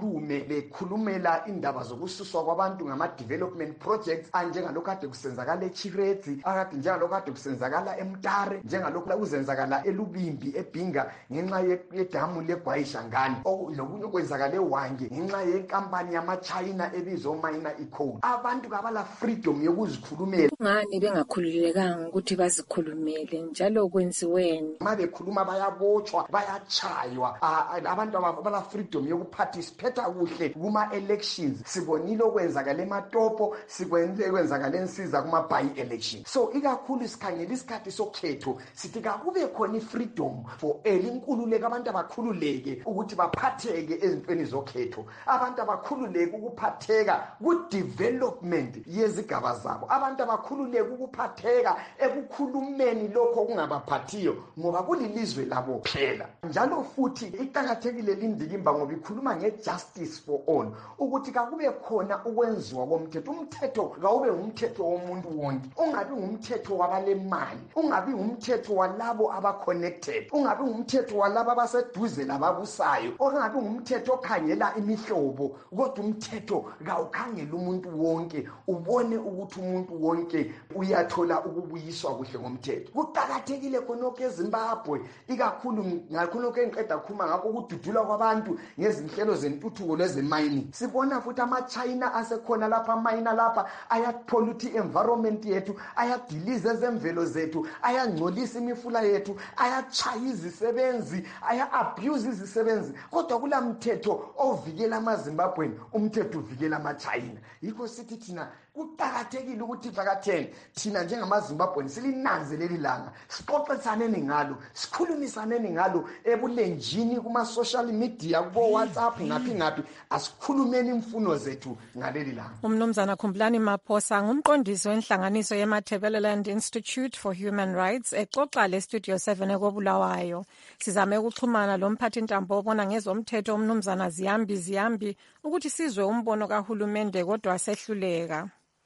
bekhulumela indaba zokususwa kwabantu ngama-development projects anjengalokhu kade kusenzakala eChiretsi, akade njengalokhu kade kusenzakala eMtare, njengalokhu kuzenzakala eLubimbi eBhinga ngenxa yedamu leGwayishangani, lokunye kwenzakala eWange ngenxa yenkampani yama-China ebizwa Minor Eco. Abantu kabala freedom yokuzikhulumela. Ngani bengakhululekanga ukuthi bazikhulumele njalo kwenziweni? Ma bekhuluma bayabotshwa, bayachaywa. Abantu abala freedom yokuparticipate kuhle kuma-elections. Sibonile okwenzakala eMatopo, sibonile okwenzakala eNsiza kuma-by-election. So ikakhulu sikhangela isikhathi sokhetho sithi kakube khona i-freedom for all, inkululeko, abantu abakhululeke ukuthi baphatheke ezintweni zokhetho, abantu abakhululeke ukuphatheka ku-development yezigaba zabo, abantu abakhululeke ukuphatheka ekukhulumeni lokho okungabaphathiyo ngoba kulilizwe labo phela. Njalo futhi iqakathekile lindikimba ngoba ikhuluma nge-justice for all, ukuthi kakube khona ukwenziwa komthetho. Umthetho kawube ngumthetho womuntu wonke, ungabi ngumthetho wabalemali, ungabi ngumthetho walabo aba-connected, ungabi ngumthetho walabo abaseduze lababusayo, ungabi ngumthetho okhangela imihlobo, kodwa umthetho kawukhangela umuntu wonke, ubone ukuthi umuntu wonke uyathola ukubuyiswa kuhle ngomthetho. Kuqakathekile khonokho eZimbabwe ikakhulu ngakhonokho engiqeda khuluma ngakho ukududula kwabantu ngezinhlelo zentuthuko lezemining. Sibona futhi ama-China asekhona lapha amayina lapha ayapolluta i-environment yethu, ayadiliza ezemvelo zethu, ayangcolisa imifula yethu, ayachaya izisebenzi, aya-abuse izisebenzi. Kodwa kula mthetho ovikela amaZimbabweni, umthetho uvikela ama-China. Yikho sithi thina kuqakathekile ukuthi phakatheni thina njengamaZimbabweni silinanzeleli langa, sixoxesaneni ngalo, sikhulumisaneni ngalo ebulenjini kuma-social media, kubo-WhatsApp ngaphi, asikhulumeni imfuno zethu ngaleli langa. Umnumzana Khumbulani Maphosa ngumqondisi wenhlanganiso ye-Matabeleland Institute for Human Rights exoxa le-Studio 7 ekobulawayo. Sizame ukuxhumana lo mphathintambo obona ngezomthetho umnumzana Ziyambi ukuthi sizwe umbono kahulumende kodwa sehluleka.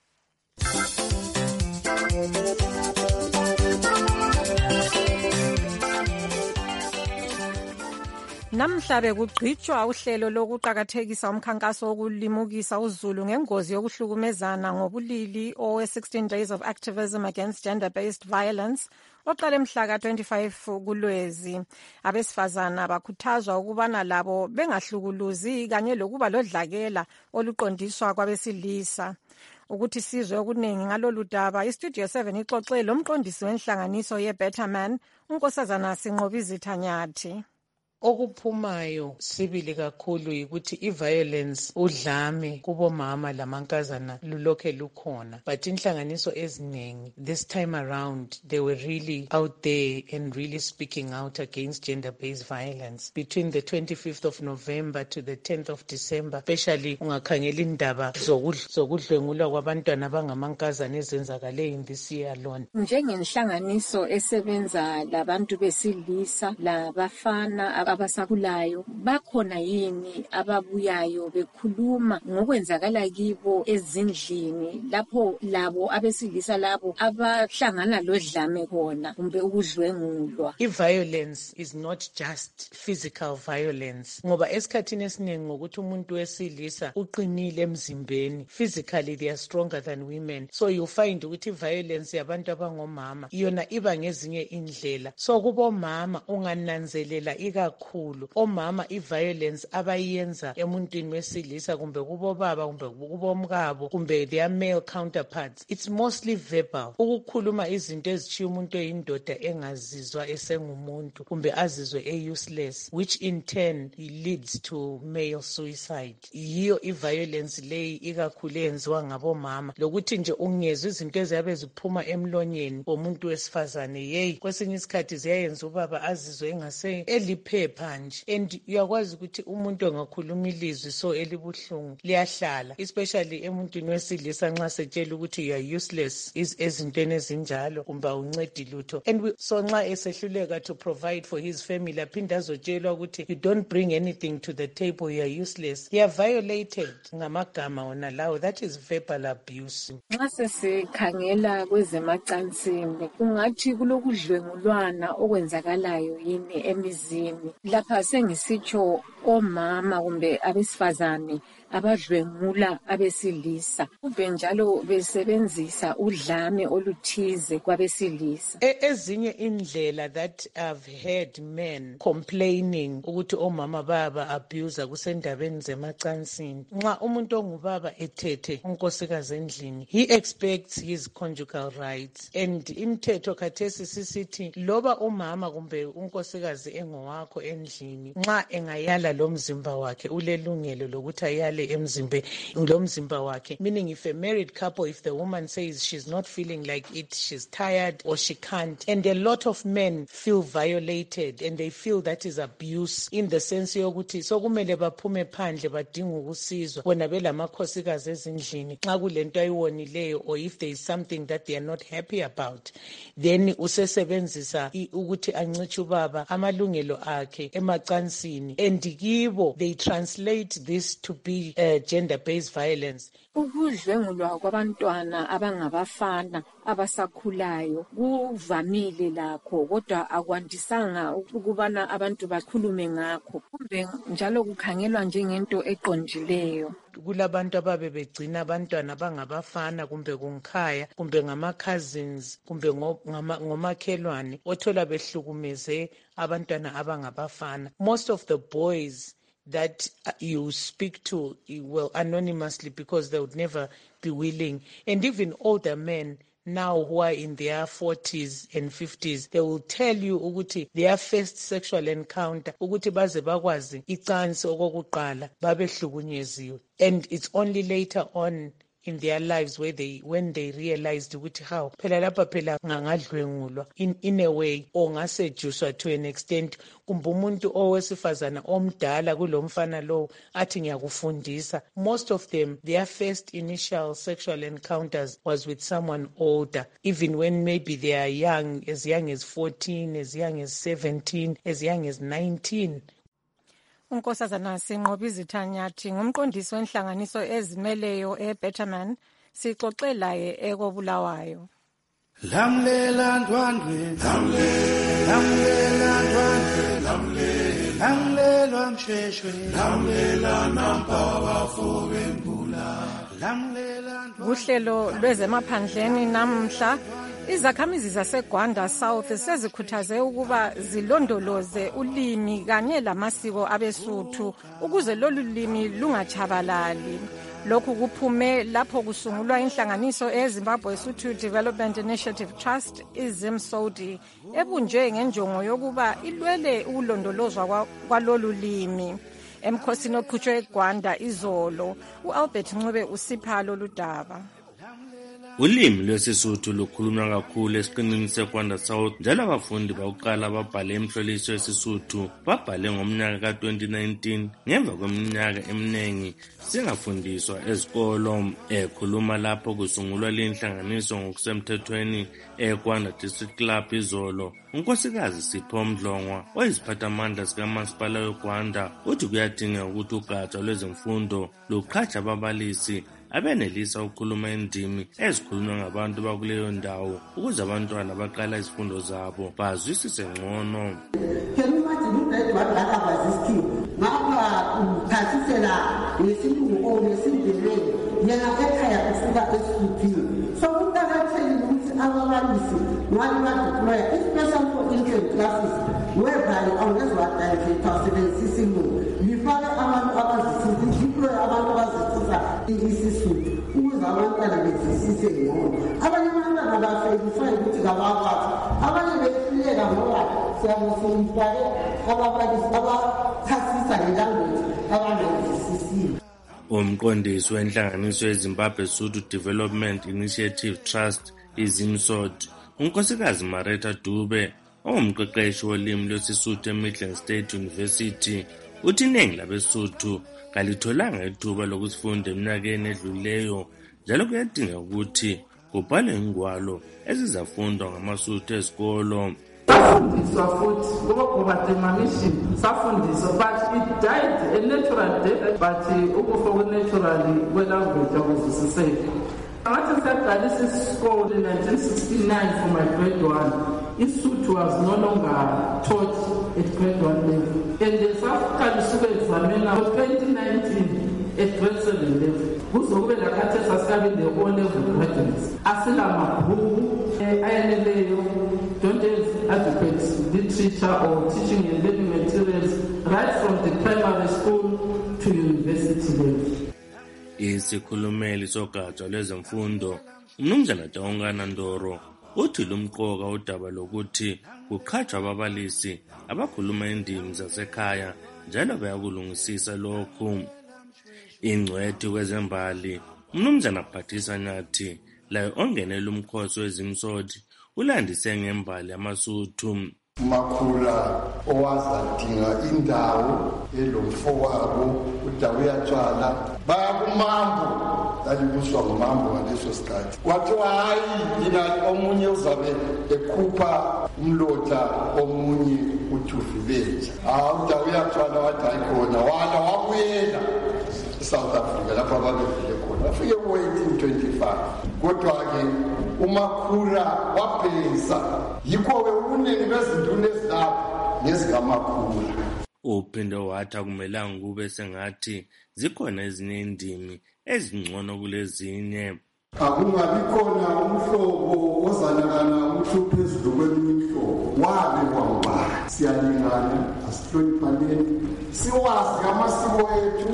Namhla bekugqitshwa uhlelo lokuqakathekisa umkhankaso wokulimukisa uZulu ngengozi yokuhlukumezana ngobulili owe-16 Days of Activism Against Gender-Based Violence oqale mhla ka-25 kuLwezi. Abesifazana bakhuthazwa ukubana labo bengahlukuluzi kanye lokuba lodlakela oluqondiswa kwabesilisa. Ukuthi sizwe okuningi ngalolu daba, iStudio 7 ixoxe lo mqondisi wenhlanganiso ye-Better Man, uNkosazana Sinqobizitha Nyathi. Okuphumayo sibili kakhulu yikuthi i-violence udlame kubomama lamankazana lulokhe lukhona, but inhlanganiso eziningi this time around they were really out there and really speaking out against gender-based violence. Between the 25th of November to the 10th of December, especially ungakhangela indaba zokudlwengulwa kwabantwana abangamankazana ezenzakale in this year alone. Njengenhlanganiso esebenza labantu besilisa labafana abasakhulayo, bakhona yini ababuyayo bekhuluma ngokwenzakala kibo ezindlini lapho labo abesilisa labo abahlangana lodlame khona kumbe ukudlwengulwa? I-violence is not just physical violence, ngoba esikhathini esiningi ngokuthi umuntu wesilisa uqinile emzimbeni, physically they are stronger than women, so you find ukuthi i-violence yabantu abangomama yona iba ngezinye indlela. So kubomama ungananzelela ikakhulu omama i-violence abayenza emuntwini wesilisa kumbe kubobaba kumbe kubomkabo kumbe their male counterparts, it's mostly verbal. Ukukhuluma izinto ezitshiya umuntu oyindoda engazizwa esengumuntu kumbe azizwe useless, which in turn leads to male suicide. Yiyo i-violence leyi ikakhulu eyenziwa ngabomama, lokuthi nje ungezwa izinto eziyabe ziphuma emlonyeni womuntu wesifazane. Yeyi, kwesinye isikhathi ziyayenza ubaba azizwe engase eliphepha nje, and uyakwazi ukuthi umuntu engakhuluma ilizwi so elibuhlungu liyahlala, especially emuntwini wesilisa nxa setshela ukuthi you are useless ezintweni ezinjalo kumbe awuncedi lutho. And so nxa esehluleka to provide for his family aphinda azotshelwa ukuthi you don't bring anything to the table, you are useless. You are violated ngamagama wona lawo. That is verbal abuse. Nxa sesikhangela kwezemacansini, ungathi kulokudlwengulwana okwenzakalayo yini emizini? Lapha sengisitsho omama kumbe abesifazane abadlwengula abesilisa, kumbe njalo besebenzisa udlame oluthize kwabesilisa. Ezinye indlela that I've heard men complaining ukuthi omama baba abuse kusendabeni zemacansini. Nxa umuntu ongubaba ethethe unkosikazi endlini, he expects his conjugal rights, and imithetho khathesi sisithi loba umama kumbe unkosikazi engowakho endlini, nxa engayala lo mzimba wakhe ulelungelo lokuthi ayale lo mzimba wakhe. Meaning if a married couple, if the woman says she's not feeling like it, she's tired or she can't, and a lot of men feel violated and they feel that is abuse in the sense yokuthi sokumele baphume phandle badinga ukusizwa bona belamakhosikazi ezindlini nxa kulento ayiwonileyo, or if there is something that they are not happy about, then usesebenzisa ukuthi ancitshe ubaba amalungelo akhe emacansini, and kibo they translate this to be gender-based violence. Ukudlwengulwa kwabantwana abangabafana abasakhulayo kuvamile lakho, kodwa akwandisanga ukubana abantu bakhulume ngakho, kumbe njalo kukhangelwa njengento eqondileyo. Kulabantu ababe begcina abantwana abangabafana kumbe kunkhaya kumbe ngama-cousins kumbe ngomakhelwane othola behlukumeze abantwana abangabafana. Most of the boys that you speak to, well, anonymously, because they would never be willing, and even older men now who are in their 40s and 50s, they will tell you ukuthi their first sexual encounter ukuthi baze bakwazi icansi okokuqala babehlukunyeziwe, and it's only later on in their lives when they realized ukuthi how phela lapha phela ngangadlwengulwa in a way, or ngasejuswa to an extent, kumbe umuntu owesifazana omdala kulomfana lo athi ngiyakufundisa. Most of them, their first initial sexual encounters was with someone older, even when maybe they are young as 14, as young as 17, as young as 19. Unkosazana Sinqobizitha Nyathi ngumqondisi wenhlanganiso ezimeleyo eBetterman, sixoxe laye ekobulawayo. Lamlela ndwandwe, lamlela ndwandwe, lamlela msheshwe, lamlela nampa bafove mbula, lamlela ndwandwe. Uhlelo lwezemaphandleni namhla, izakhamizi zaseGwanda South sezikhuthaze ukuba zilondoloze ulimi kanye lamasiko abeSuthu ukuze lolu limi lungachabalali. Lokhu kuphume lapho kusungulwa inhlanganiso eZimbabwe Sotho Development Initiative Trust iZimSODI ebunjwe ngenjongo yokuba ilwele ukulondolozwa kwalolu limi. Emkhosini oqhutshwe eGwanda izolo, uAlbert Ncube usipha lolu daba. Ulimi lwesiSuthu lukhulunywa kakhulu esiqinini seGwanda South njalo abafundi bakuqala babhale imhloliso yesisuthu babhale ngomnyaka ka-2019 ngemva kweminyaka eminingi singafundiswa ezikolo. Ekhuluma lapho kusungulwa linhlanganiso ngokusemthethweni eGwanda District Club izolo, unkosikazi Sipho Mdlongwa oyisiphathamandla sikamasipala weGwanda uthi kuyadingeka ukuthi ugatsha lwezemfundo luqhatshe ababalisi abenelisa ukukhuluma indimi ezikhulunywa ngabantu bakuleyo ndawo ukuze abantwana baqala izifundo zabo bazwisise ngcono. Ngapha ukuthathisela ngesilungu or ngesindebele yena ekhaya kusuka eSuthwini. So kuqakathekile ukuthi ababalisi nxa badeploya especially for infant classes whereby unless wadayiveta usebenzisa isilungu lifake abantu abazwisisa deploya abantu abazwisisa isisuthu ukuze abantwana bezwisise ngcono. Abanye abantwana bafeyifaya ukuthi kabakwazi, abanye behluleka ngoba siyabe siyifake ababalisi abachasisa ngelanguage abangayizwisisiyo. Umqondisi wenhlanganiso yeZimbabwe Sotho Development Initiative Trust iZimSODI, unkosikazi Mareta Dube ongumqeqeshi wolimi lwesisuthu eMidland State University, uthi iningi labesuthu kalitholanga ithuba lokusifunda eminyakeni edlulileyo njalo kuyadingeka ukuthi kubhalwe ingwalo ezizafundwa ngamasuthu ezikolo. Safundiswa futhi ngoba determination safundiswa, but it died a natural death, but ukufa kwe-naturally kwe-language akuzwisiseki. Ngathi saqalisa isikole in 1969 for my grade 1. ISuthu was no longer taught at grade 1 level, and saqalisa uku-examina ngo-2019 at grade 7 level. Kuzokube lakathi sasikabe the O-level graduates asilamabhuku ayeneleyo, don't have adequate literature or teaching and learning materials right from the primary school to university level. Isikhulumeli sogatsha lwezemfundo uMnumzana Dawungana Ndoro uthi lumqoka udaba lokuthi kuqhatshwa ababalisi abakhuluma indimi zasekhaya njalo bayakulungisisa lokhu. Ingcwethi kwezembali uMnumzana Phathisa Nyathi laye ongenela umkhosi weZimSODI ulandise ngembali yamasuthu. Makhula owazadinga indawo elomfowabo uDawuyatshwala bayakumambo lalibuswa ngumambo ngaleso sikhathi. Kwathiwa hayi yina omunye uzabe ekhupha umlotha omunye uthuvileja. uDawuyatshwala wathi ayikhona wala wabuyela eSouth Africa lapho ababevile khona. Afike ku-1825 kodwa-ke uMakhura wabhekisa yikho-ke ubuningi bezinduna ezilapho nezingamakhula. Uphinde wathi akumelanga kube sengathi zikhona ezinye indimi ezingcono kulezinye. Akungabi khona umhlobo ozanakana ukuthi uphezulu kweminye imhlobo. Wabe kwangubani siyalingana, asihloniphaneni, siwazi amasiko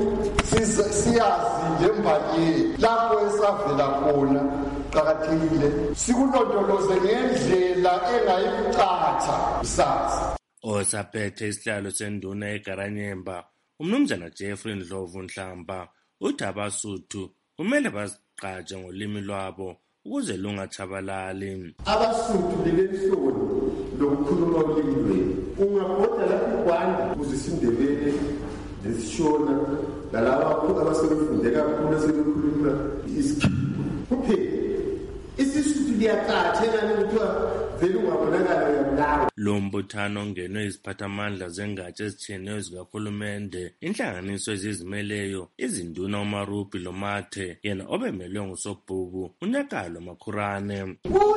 ethu, siyazi ngembali yethu lapho esavela khona. Qakathekile sikulondoloze ngendlela engayibucatha sazi. Osaphethe isihlalo senduna eGaranyemba uMnumzana Jeffrey Ndlovu Nhlamba uthi abasuthu kumele bazigqaje ngolimi lwabo ukuze lungatshabalali. Abasuthu lilenhloni lokukhuluma ulimi lwethu. Ungabhoda lapho eGwanda uzisindebele lesishona lalabo abasebefunde kakhulu asebekhuluma isiKhiwa kuphela. Isisuthu liyaqathela ukuthiwa vele ungabonakala uyabulawa. Lo mbuthano ongenwe iziphathamandla zengatsha ezitshiyeneyo zikahulumende, inhlanganiso ezizimeleyo, izinduna uMarupi Lomathe yena obemelwe nguSobhuku uNyakalo Makhurane.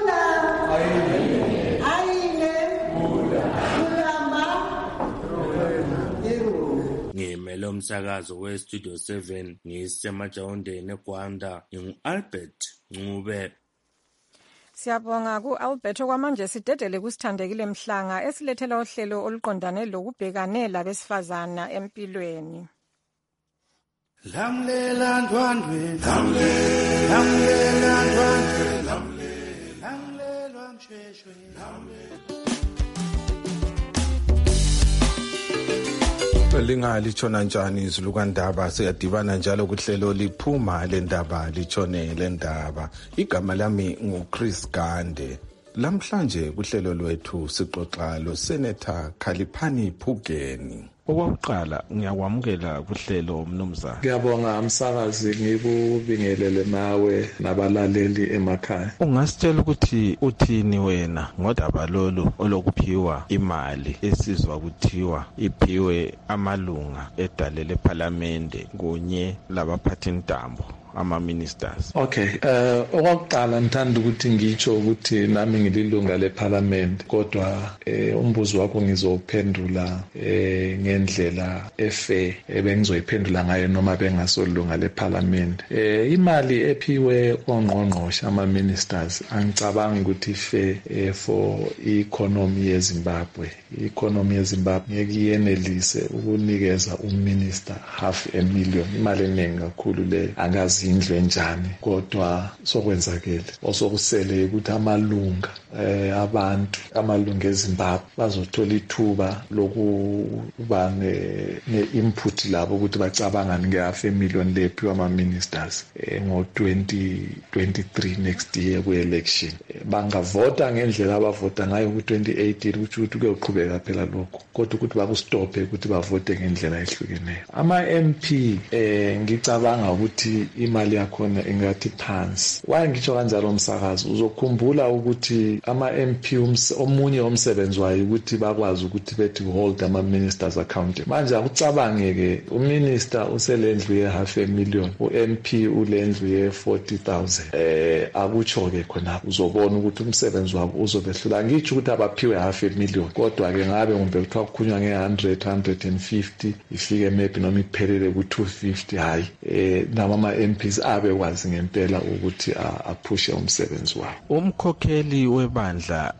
Ngimele umsakazo weStudio 7 ngisemajawundeni eGwanda ngingu-Albert Ncube. Siyabonga ku-Albert. Okwamanje sidedele kuSithandekile Mhlanga esilethela uhlelo oluqondane lokubhekane labesifazana empilweni. Lamlela ndwandwe, lamlela ndwandwe, lamlela mshweshwe, lingalitshona njani izulu kandaba siyadibana njalo kuhlelo liphuma lendaba litshone lendaba. Igama lami nguChris Gande. Lamhlanje kuhlelo lwethu sixoxa lo Senator Khaliphani Phugeni. Okwaqala ngiyakwamukela kuhlelo mnumzana. Ngiyabonga umsakazi, ngikubingelele nawe nabalaleli emakhaya. Ungasitshela ukuthi uthini wena ngodaba lolu olokuphiwa imali esizwa kuthiwa iphiwe amalunga edale leParliament kunye labaphathi intambo ama-ministers? Okay, okwaqala ngithanda ukuthi ngitsho ukuthi nami ngililunga leParliament, kodwa umbuzo wakho ngizophendula ngendlela efair ebengizoyiphendula ngayo noma bengasolunga leParliament. Imali ephiwe ongqongqoshe ama-ministers angicabangi ukuthi ifair for i-economy yeZimbabwe. I-economy yeZimbabwe ngeke yenelise ukunikeza uminister $500,000, imali eningi kakhulu le, angazi indlu enjani, kodwa sokwenzakele osokusele ukuthi amalunga amalunga eZimbabwe bazothola ithuba lokuba ne-input labo ukuthi bacabangani nge$500,000 lephiwa ama-ministers ngo-2023 next year kwe-election. Bangavota ngendlela abavota ngayo ku-2018 ukuthi kuyoqhubeka phela lokho, kodwa ukuthi bakustophe ukuthi bavote ngendlela ehlukeneyo. Ama-MP ngicabanga ukuthi imali yakhona ingathi phansi. Why ngitsho kanjalo umsakazi? Uzokhumbula ukuthi ama-MP omunye womsebenzi wayo ukuthi bakwazi ukuthi bethi hold ama-ministers accountable. Manje akucabangeke uminister uselendlu ye$500,000, u-MP ulendlu ye$40,000. Akutsho-ke khona uzobona ukuthi umsebenzi wabo uzobehlula. Ngitsho ukuthi abaphiwe $500,000, kodwa-ke ngabe ngumbe kuthiwa kukhulunywa nge-100, 150 ifike maybe noma iphelele ku-250. Hayi, nama-MPs abekwazi ngempela ukuthi aphushe umsebenzi wabo. Umkhokheli webandla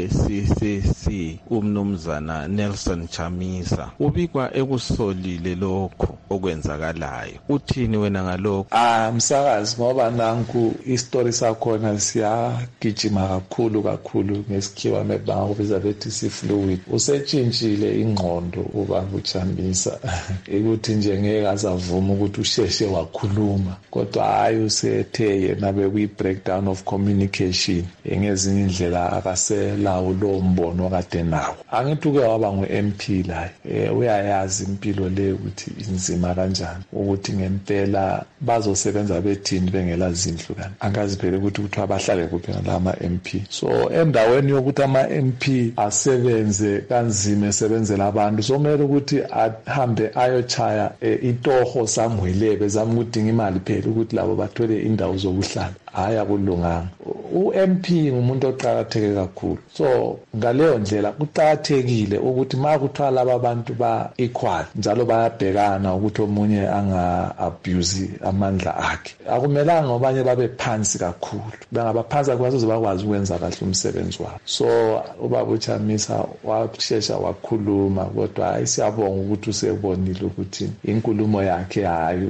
le-CCC umnumzana Nelson Chamisa ubikwa ekusolile lokho okwenzakalayo. Uthini wena ngalokho? Msakazi, ngoba nanku istory sakhona siyagijima kakhulu ngesikhiwa mebangakubiza bethi si-fluid. Usetshintshile ingqondo ubaba uChamisa ukuthi nje ngeke azavuma ukuthi usheshe wakhuluma, kodwa hayi usethe yena bekuyi-breakdown of communication ngezinye indlela akaselawo lowo mbono kade nawo. Angithi uke waba ngu-MP la, uyayazi impilo le ukuthi inzima kanjani, ukuthi ngempela bazosebenza bethini bengela zindlu kanti angazi phela ukuthi kuthiwa bahlale kuphi lama-MP. So endaweni yokuthi ama-MP asebenze kanzima esebenzela abantu, somele ukuthi ahambe ayochaya itoho sangwelebe zama ukudinga imali phela ukuthi labo bathole indawo zokuhlala. Hayi, akulunganga. U-MP ngumuntu oqakatheke kakhulu, so ngaleyo ndlela kuqakathekile ukuthi ma kuthiwa laba abantu ba-equal njalo bayabhekana ukuthi omunye anga-abuse amandla akhe, akumelanga abanye babe phansi kakhulu. Bengaba phansi kakhulu bazoze bakwazi ukwenza kahle umsebenzi wabo. So ubaba uChamisa washesha wakhuluma, kodwa hayi siyabonga ukuthi usebonile ukuthi inkulumo yakhe hayi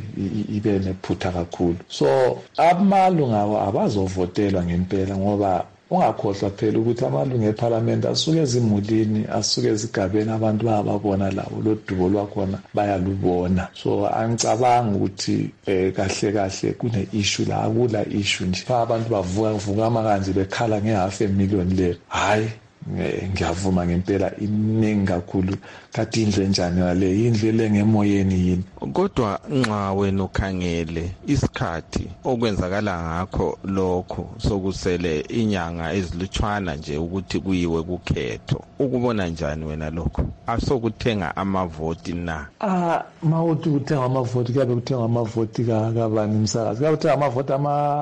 ibe nephutha kakhulu. So amalunga abazovotelwa ngempela, ngoba ungakhohlwa phela ukuthi amalunga eParliament asuke ezimulini, asuke ezigabeni, abantu bayababona labo, lodubo lwakhona bayalubona. So angicabanga ukuthi kahle kune-issue la, akula issue nje. Abantu bavuka manje bekhala nge$500,000 le. Hayi, ngiyavuma ngempela iningi kakhulu. Kathi indlu enjani yale, indlu le ngemoyeni yini? Kodwa nxa wena ukhangele isikhathi okwenzakala ngakho lokho sokusele inyanga ezilutshwana nje ukuthi kuyiwe kukhetho, ukubona njani wena lokho? Asokuthenga amavoti na? Mawuthi uthenga amavoti, kuyabe kuthenga amavoti kabani msakazi? Kuyabe kuthenga amavoti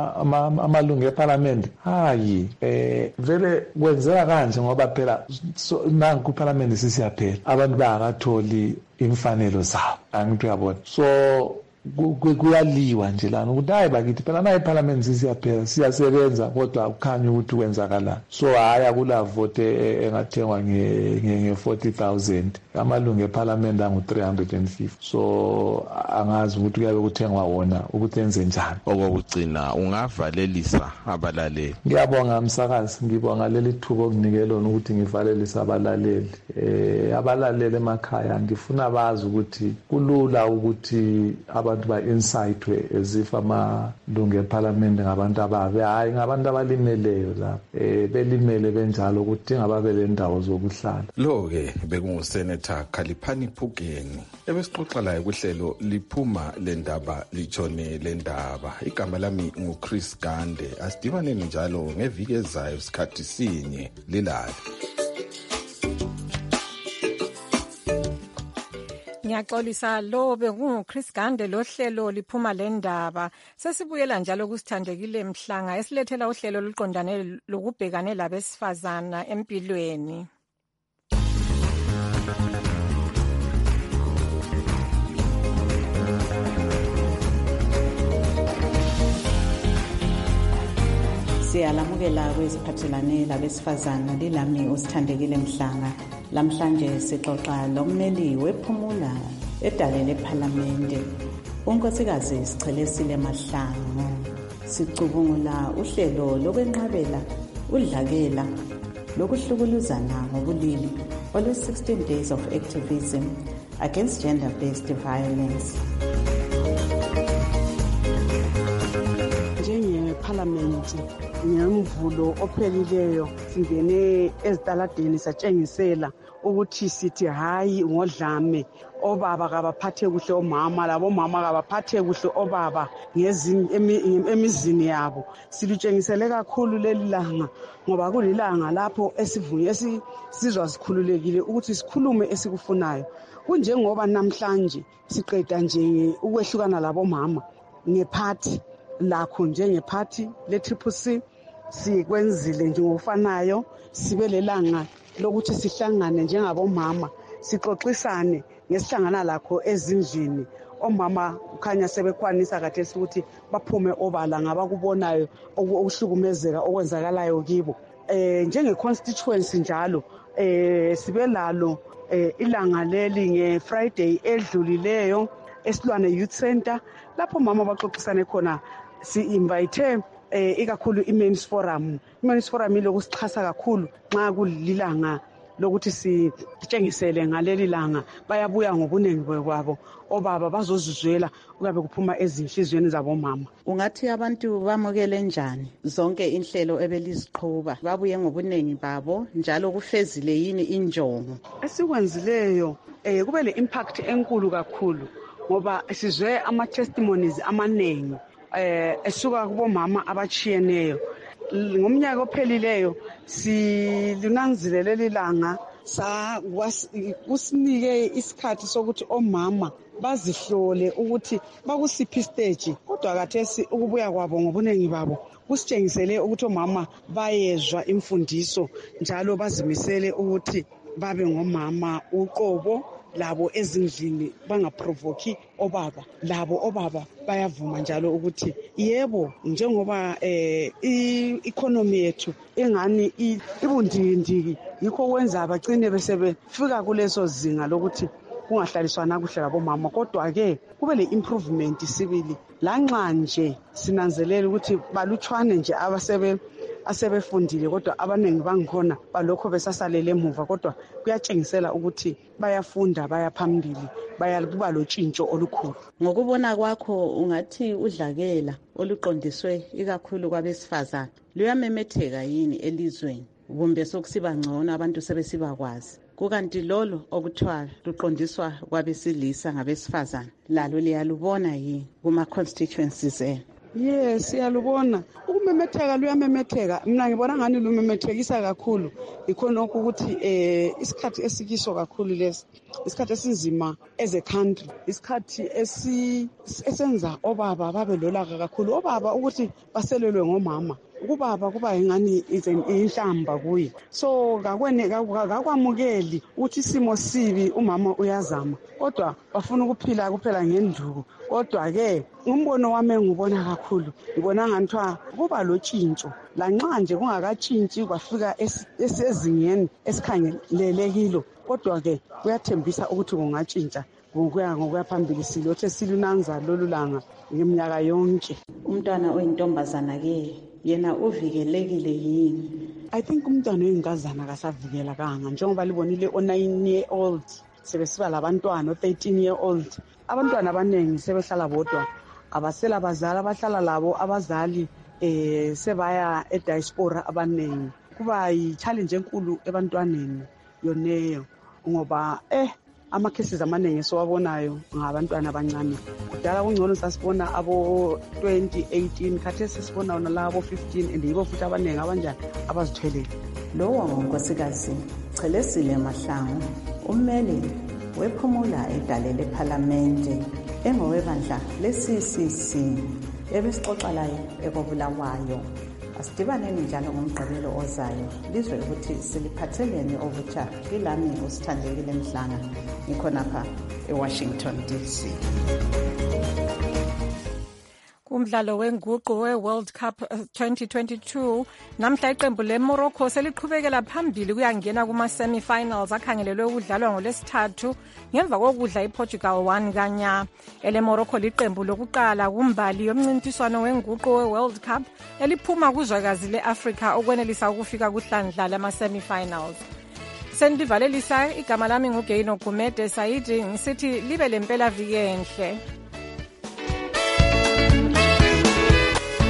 amalunga eParliament? Hayi, vele kwenzeka kanje ngoba phela nanku kuParliament sisiyaphela, abantu bangakatholi imfanelo zabo. Angithi uyabona, so kuyaliwa nje lana ukuthi hayi bakithi phela nayi iParliament siyaphela, siyasebenza kodwa ukukhanya ukuthi kwenzakalani. So hayi akula vote engathengwa nge$40,000 amalungu ephalamende angu-350 so angazi ukuthi kuyabe kuthengwa wona ukuthi enze njani. Okokugcina ungavalelisa abalaleli. Ngiyabonga msakazi, ngibonga leli thuba okunike lona ukuthi ngivalelise abalaleli. Abalaleli emakhaya ngifuna bazi ukuthi kulula ukuthi abantu ba-insightwe as if amalungu ephalamende ngabantu ababi. Hayi, ngabantu abalimeleyo lapho. Belimele benjalo ukuthi ngababe le ndawo zokuhlala. Lo-ke bekunguSenator Khaliphani Phukeni ebesixoxa laye kuhlelo liphuma le ndaba litshone le ndaba. Igama lami nguChris Gande. Asidibaneni njalo ngeviki ezayo sikhathi sinye lilali. Ngiyaxolisa lo bekunguChris Gande lo hlelo liphuma le ndaba. Sesibuyela njalo kusithandekile Mhlanga esilethela uhlelo oluqondane lokubhekane labesifazana empilweni. Siyalamukela kweziphathelane labesifazana lilami usithandekile Mhlanga. Lamhlanje sixoxa lommeli wephumula edale lephalamende unkosikazi Sichelesile Mahlangu. Sicubungula uhlelo lokwenqabela udlakela lokuhlukuluzana ngobulili olu 16 days of activism against gender-based violence. Parliament ngemvulo ophelileyo singene ezitaladeni satshengisela ukuthi sithi hayi ngodlame obaba kabaphathe kuhle omama labo mama kabaphathe kuhle obaba emizini yabo. Silutshengisele kakhulu leli langa ngoba kulilanga lapho esizwa sikhululekile ukuthi sikhulume esikufunayo. Kunjengoba namhlanje siqeda nje ukwehlukana labo mama ngephathi lakho njengephathi le-CCC sikwenzile njengofanayo sibe lelanga lokuthi sihlangane njengabomama sixoxisane ngesihlangana lakho ezindlini. Omama ukhanya sebekwanisa khathesi ukuthi baphume obala ngabakubonayo okuhlukumezeka okwenzakalayo kibo. Njenge-constituency njalo sibe lalo ilanga leli nge-Friday edlulileyo esilwane Youth Center lapho mama baxoxisane khona. Si-invite ikakhulu i-Men's Forum. I-Men's Forum iloku sixhasa kakhulu nxa kulilanga lokuthi sitshengisele ngaleli langa. Bayabuya ngobunengi kwabo obaba bazozizwela kuyabe kuphuma ezinhlizweni zabomama. Ungathi abantu bamukele njani zonke inhlelo ebeliziqhuba? Babuye ngobunengi babo njalo kufezile yini injongo esikwenzileyo? Kube le impact enkulu kakhulu ngoba sizwe ama-testimonies amanengi esuka kubomama abachiyeneyo. Ngomnyaka ophelileyo silunanzile lilanga kusinike isikhathi sokuthi omama bazihlole ukuthi bakusiphi stage. Kodwa khathesi ukubuya kwabo ngobunengi babo kusitshengisele ukuthi omama bayezwa imfundiso njalo bazimisele ukuthi babe ngomama uqobo labo ezindlini bangaprovoki obaba. Labo obaba bayavuma njalo ukuthi yebo njengoba i-economy yethu engani ibundikindiki yikho kwenza bagcine besebefika kuleso zinga lokuthi kungahlaliswana kuhle labomama. Kodwa-ke kube le-improvement sibili lanxa nje sinanzelela ukuthi balutshwane nje asebefundile kodwa abaningi bangikhona balokho besasalele emuva. Kodwa kuyatshengisela ukuthi bayafunda bayaphambili kuba lotshintsho olukhulu. Ngokubona kwakho ungathi udlakela oluqondiswe ikakhulu kwabesifazana luyamemetheka yini elizweni kumbe sokusiba ngcono abantu sebesibakwazi? Kukanti lolo okuthiwa luqondiswa kwabesilisa ngabesifazana lalo liyalubona yini kuma-constituencies enu? Yes, siyalubona. Ukumemetheka luyamemetheka. Mina ngibona ngani lumemethekisa kakhulu. Ikhonokho ukuthi isikhathi esikiso kakhulu lesi. Isikhathi esinzima as a country. Isikhathi esenza obaba babe lolaka kakhulu. Obaba ukuthi baselelwe ngomama. kubaba kuba ingani inhlamba kuye. So kakwamukeli ukuthi isimo sibi umama uyazama kodwa bafuna ukuphila kuphela ngenduku. Kodwa ke umbono wami ngubona kakhulu ngibona nganthiwa kuba lotshintsho lanxa nje kungakatshintshi kwafika esezingeni esikhangelelekilo kodwa ke kuyathembisa ukuthi kungatshintsha ngokuya phambili silothe silunanza lolu langa ngeminyaka yonke. Umntwana oyintombazana ke yena uvikelekile yini? I think umntwana oyinkazana kasavikelekanga njengoba libonile o9-year-old sebesiba labantwana o13-year-old. Abantwana abaningi sebehlala bodwa abasela abazali abahlala labo abazali sebaya ediaspora abaningi. Kuba yi-challenge enkulu ebantwaneni yoneyo ngoba ama-cases amaningi siwabonayo ngabantwana abancane. Kudala kungcono sasibona abo-2018 khathesi sibona wona la abo-15 and yibo futhi abaningi abanjani abazithweleyo. Lowo ngonkosikazi Celesile Mahlangu ummeli wephumula edale lephalamente engowebandla le-CCC ebesixoxa layo ekobulawayo. Asidibaneni njalo ngomgqibelo ozayo lizwe ukuthi siliphatheleni okutsha kilami uSithandekile Mhlanga ngikhonapha eWashington DC. Kumdlalo wenguqu we-World Cup 2022 namhla iqembu leMorocco seliqhubekela phambili kuyangena kuma-semi-finals akhangelelwe ukudlalwa ngolwesithathu ngemva kokudla iPortugal 1-0. EleMorocco liqembu lokuqala kumbali yomncintiswano wenguqu we-World Cup eliphuma kuzwekazi le-Afrika okwenelisa ukufika kuhlandla lama-semi-finals. Sendivalelisa igama lami nguGeino Gumede Saidi ngisithi libe lempela viki enhle.